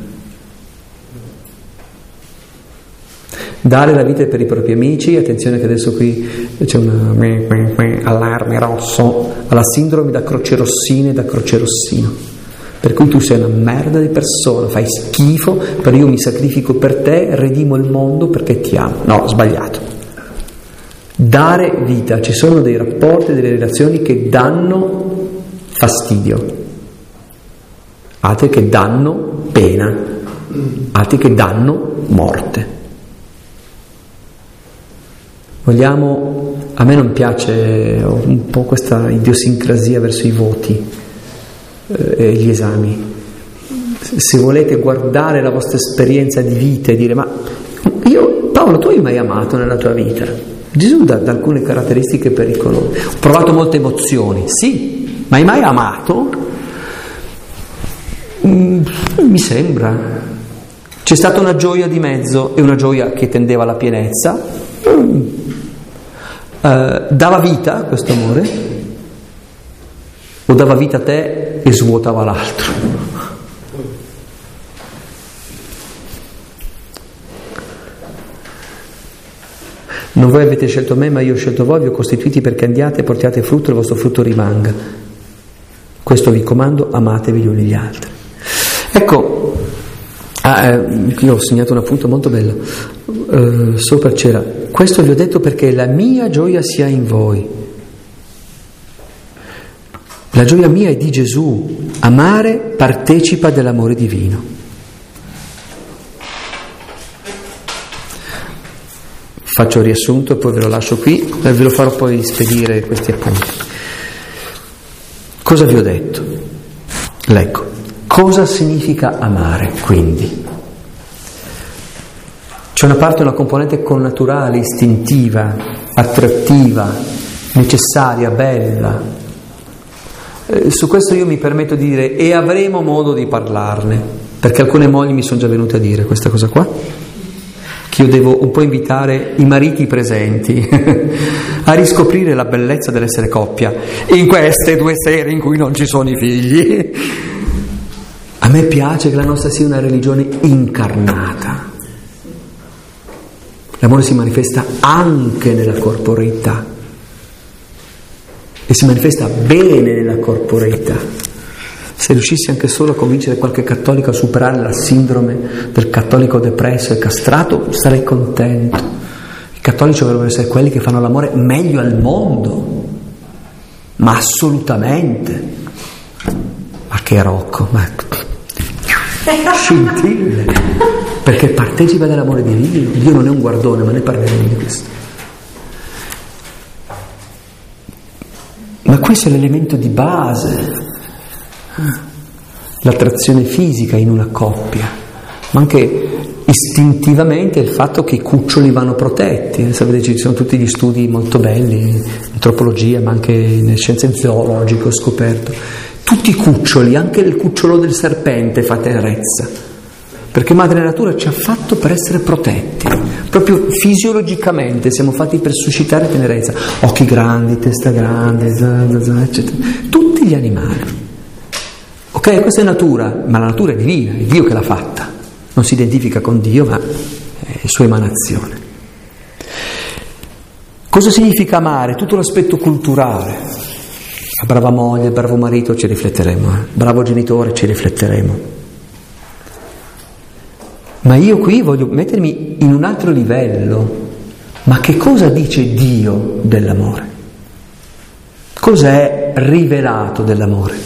A: Dare la vita per i propri amici. Attenzione che adesso qui c'è un allarme rosso, alla sindrome da croce rossina e da croce rossino, per cui tu sei una merda di persona, fai schifo, però io mi sacrifico per te, redimo il mondo perché ti amo. No, sbagliato. Dare vita. Ci sono dei rapporti, delle relazioni che danno fastidio, altri che danno pena, altri che danno morte. Vogliamo, a me non piace un po' questa idiosincrasia verso i voti eh, e gli esami. Se volete guardare la vostra esperienza di vita e dire: ma io, Paolo, tu hai mai amato nella tua vita? Gesù dà, dà alcune caratteristiche pericolose. Ho provato molte emozioni, sì, ma hai mai amato? Mm, mi sembra. C'è stata una gioia di mezzo e una gioia che tendeva alla pienezza. Mm. Uh, dava vita a questo amore o dava vita a te e svuotava l'altro? Non voi avete scelto me, ma io ho scelto voi, vi ho costituiti perché andiate e portiate frutto e il vostro frutto rimanga. Questo vi comando, amatevi gli uni gli altri. Ecco, ah, eh, io ho segnato un appunto molto bello. Uh, sopra c'era: questo vi ho detto perché la mia gioia sia in voi. La gioia mia è di Gesù. Amare partecipa dell'amore divino. Faccio il riassunto e poi ve lo lascio qui e ve lo farò poi spedire questi appunti. Cosa vi ho detto? Leggo. Cosa significa amare, quindi? C'è una parte, una componente connaturale, istintiva, attrattiva, necessaria, bella. Eh, su questo io mi permetto di dire, e avremo modo di parlarne, perché alcune mogli mi sono già venute a dire questa cosa qua, che io devo un po' invitare i mariti presenti a riscoprire la bellezza dell'essere coppia in queste due sere in cui non ci sono i figli. A me piace che la nostra sia una religione incarnata. L'amore si manifesta anche nella corporeità e si manifesta bene nella corporeità. Se riuscissi anche solo a convincere qualche cattolico a superare la sindrome del cattolico depresso e castrato, sarei contento. I cattolici dovrebbero essere quelli che fanno l'amore meglio al mondo, ma assolutamente. Ma che Rocco, ma scintille. perché partecipa dell'amore divino. Dio non è un guardone, ma ne parleremo di questo. Ma questo è l'elemento di base, l'attrazione fisica in una coppia, ma anche istintivamente il fatto che i cuccioli vanno protetti. Sapete, ci sono tutti gli studi molto belli in antropologia, ma anche nelle scienze zoologiche ho scoperto, tutti i cuccioli, anche il cucciolo del serpente fa tenerezza, perché Madre Natura ci ha fatto per essere protetti, proprio fisiologicamente siamo fatti per suscitare tenerezza, occhi grandi, testa grande, eccetera, tutti gli animali. Ok, questa è natura, ma la natura è divina, è Dio che l'ha fatta. Non si identifica con Dio, ma è sua emanazione. Cosa significa amare? Tutto l'aspetto culturale. La brava moglie, il bravo marito, ci rifletteremo. Eh? Bravo genitore, ci rifletteremo. Ma io qui voglio mettermi in un altro livello. Ma che cosa dice Dio dell'amore? Cosa è rivelato dell'amore?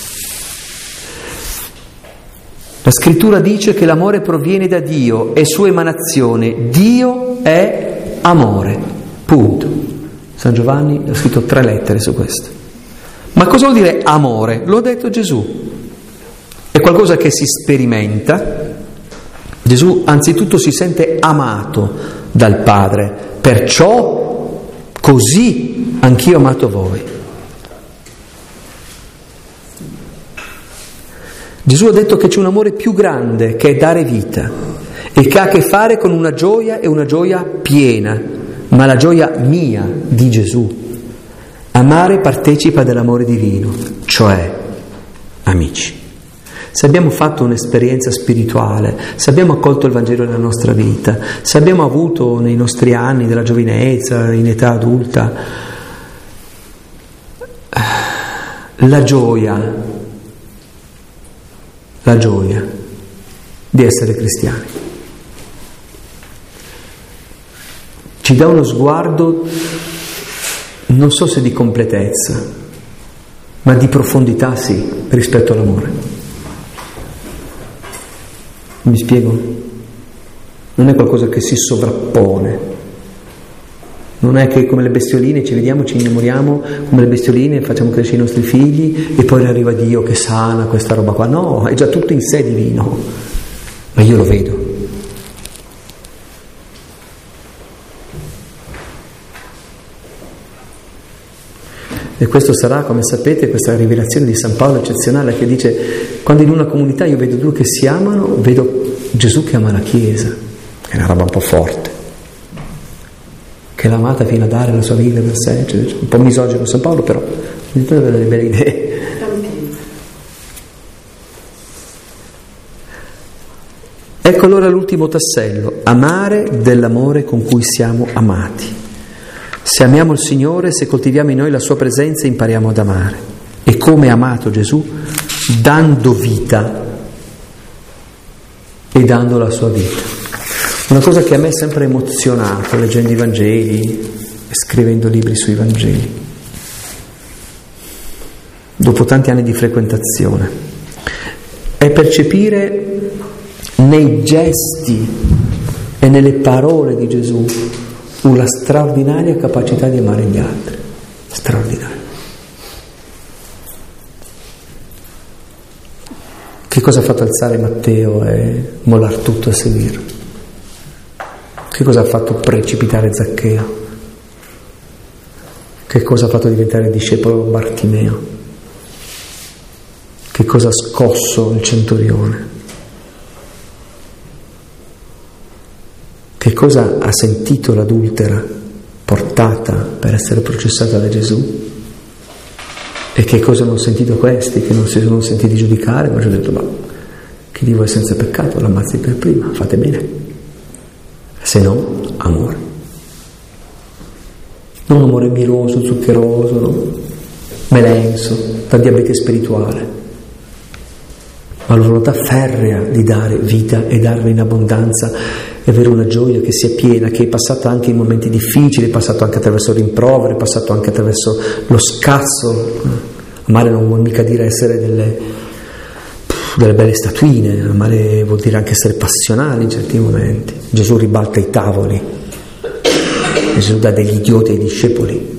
A: La scrittura dice che l'amore proviene da Dio, è sua emanazione. Dio è amore, punto. San Giovanni ha scritto tre lettere su questo. Ma cosa vuol dire amore? Lo ha detto Gesù. È qualcosa che si sperimenta. Gesù anzitutto si sente amato dal Padre, perciò così anch'io ho amato voi. Gesù ha detto che c'è un amore più grande, che è dare vita, e che ha a che fare con una gioia e una gioia piena, ma la gioia mia, di Gesù. Amare partecipa dell'amore divino, cioè amici. Se abbiamo fatto un'esperienza spirituale, se abbiamo accolto il Vangelo nella nostra vita, se abbiamo avuto nei nostri anni della giovinezza, in età adulta, la gioia, la gioia di essere cristiani. Ci dà uno sguardo, non so se di completezza, ma di profondità sì, rispetto all'amore. Mi spiego? Non è qualcosa che si sovrappone. Non è che come le bestioline ci vediamo, ci innamoriamo come le bestioline, facciamo crescere i nostri figli e poi arriva Dio che sana questa roba qua. No, è già tutto in sé divino, ma io lo vedo. E questo sarà, come sapete, questa rivelazione di San Paolo eccezionale, che dice: quando in una comunità io vedo due che si amano, vedo Gesù che ama la Chiesa. È una roba un po' forte, che l'ha amata fino a dare la sua vita per sé, cioè, un po' misogino San Paolo, però addirittura aveva delle belle idee. Ecco allora l'ultimo tassello: amare dell'amore con cui siamo amati. Se amiamo il Signore, se coltiviamo in noi la sua presenza, impariamo ad amare. E come ha amato Gesù? Dando vita e dando la sua vita. Una cosa che a me è sempre emozionato leggendo i Vangeli e scrivendo libri sui Vangeli, dopo tanti anni di frequentazione, è percepire nei gesti e nelle parole di Gesù una straordinaria capacità di amare gli altri, straordinaria. Che cosa ha fatto alzare Matteo e mollar tutto a seguirlo? Che cosa ha fatto precipitare Zaccheo? Che cosa ha fatto diventare discepolo Bartimeo? Che cosa ha scosso il centurione? Che cosa ha sentito l'adultera portata per essere processata da Gesù? E che cosa hanno sentito questi che non si sono sentiti giudicare, ma ci hanno detto: ma chi di voi è senza peccato l'ammazzi per prima, fate bene. Se no, amore. Non amore miroso, zuccheroso, no? Melenso, da diabete spirituale, ma la volontà ferrea di dare vita e darla in abbondanza e avere una gioia che sia piena, che è passata anche in momenti difficili, è passato anche attraverso il rimprovero, è passato anche attraverso lo scasso. Amare non vuol mica dire essere delle, su delle belle statuine. Amare vuol dire anche essere passionali in certi momenti. Gesù ribalta i tavoli, Gesù dà degli idioti ai discepoli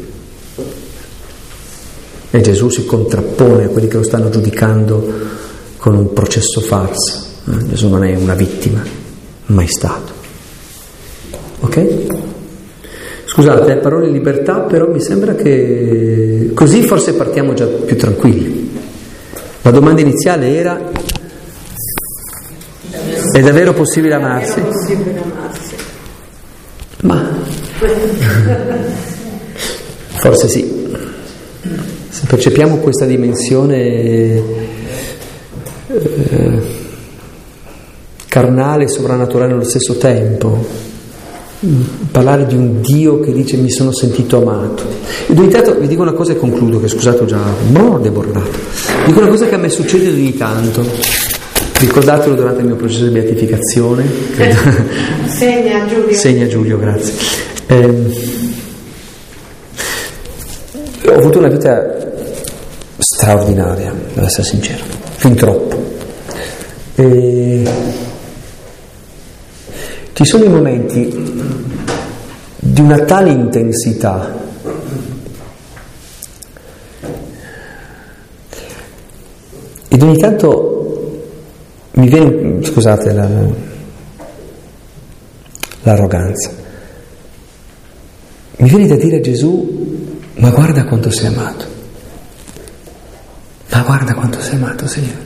A: e Gesù si contrappone a quelli che lo stanno giudicando con un processo falso. eh? Gesù non è una vittima, mai stato. Ok? Scusate, eh, parole di libertà, però mi sembra che così forse partiamo già più tranquilli. La domanda iniziale era: è davvero possibile amarsi? Ma forse sì. Se percepiamo questa dimensione eh, carnale e sovrannaturale allo stesso tempo, parlare di un Dio che dice mi sono sentito amato. Ed ogni tanto vi dico una cosa e concludo, che scusate ho già no, debordato. Dico una cosa che a me succede ogni tanto, ricordatelo durante il mio processo di beatificazione.
B: Segna Giulio.
A: Segna Giulio, grazie. Eh, ho avuto una vita straordinaria, devo essere sincero, fin troppo. E ci sono i momenti di una tale intensità ed ogni tanto mi viene, scusate la, l'arroganza, mi viene da dire a Gesù: ma guarda quanto sei amato, ma guarda quanto sei amato, Signore.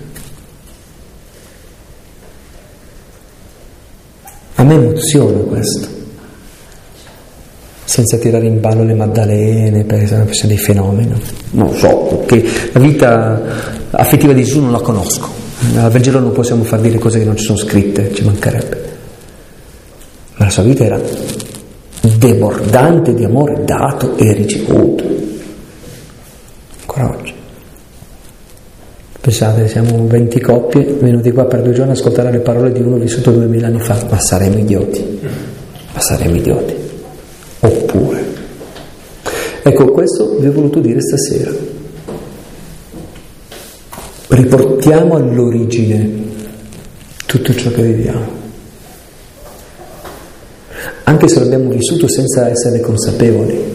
A: A me emoziona questo, senza tirare in ballo le Maddalene, perché sono dei fenomeni, non lo so, perché la vita affettiva di Gesù non la conosco. Al Vangelo non possiamo far dire cose che non ci sono scritte, ci mancherebbe. Ma la sua vita era debordante di amore dato e ricevuto. Ancora oggi. Pensate, siamo venti coppie venuti qua per due giorni a ascoltare le parole di uno vissuto duemila anni fa. Ma saremo idioti, ma saremo idioti. Oppure, ecco, questo vi ho voluto dire stasera. Riportiamo all'origine tutto ciò che viviamo, anche se l'abbiamo vissuto senza essere consapevoli.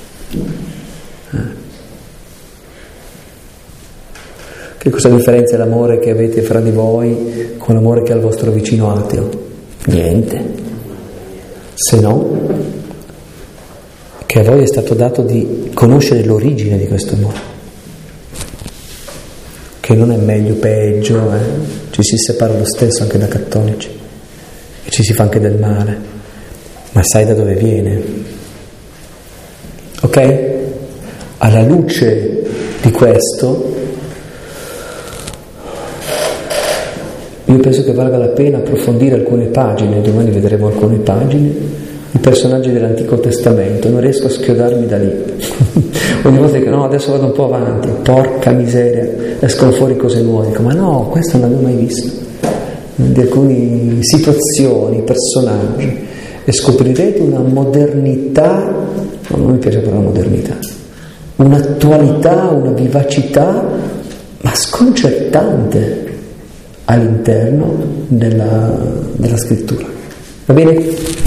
A: Che cosa differenzia l'amore che avete fra di voi con l'amore che ha il vostro vicino ateo? Niente. Se no, che a voi è stato dato di conoscere l'origine di questo amore, che non è meglio, peggio, eh? Ci si separa lo stesso anche da cattolici e ci si fa anche del male, ma sai da dove viene, ok? Alla luce di questo io penso che valga la pena approfondire alcune pagine, domani vedremo alcune pagine, i personaggi dell'Antico Testamento. Non riesco a schiodarmi da lì. Ogni volta che no, adesso vado un po' avanti, porca miseria, escono fuori cose nuove. Dico, ma no, questo non l'avevo mai visto. Di alcune situazioni, personaggi, e scoprirete una modernità, no, non mi piace però la modernità, un'attualità, una vivacità, ma sconcertante all'interno della, della scrittura. Va bene?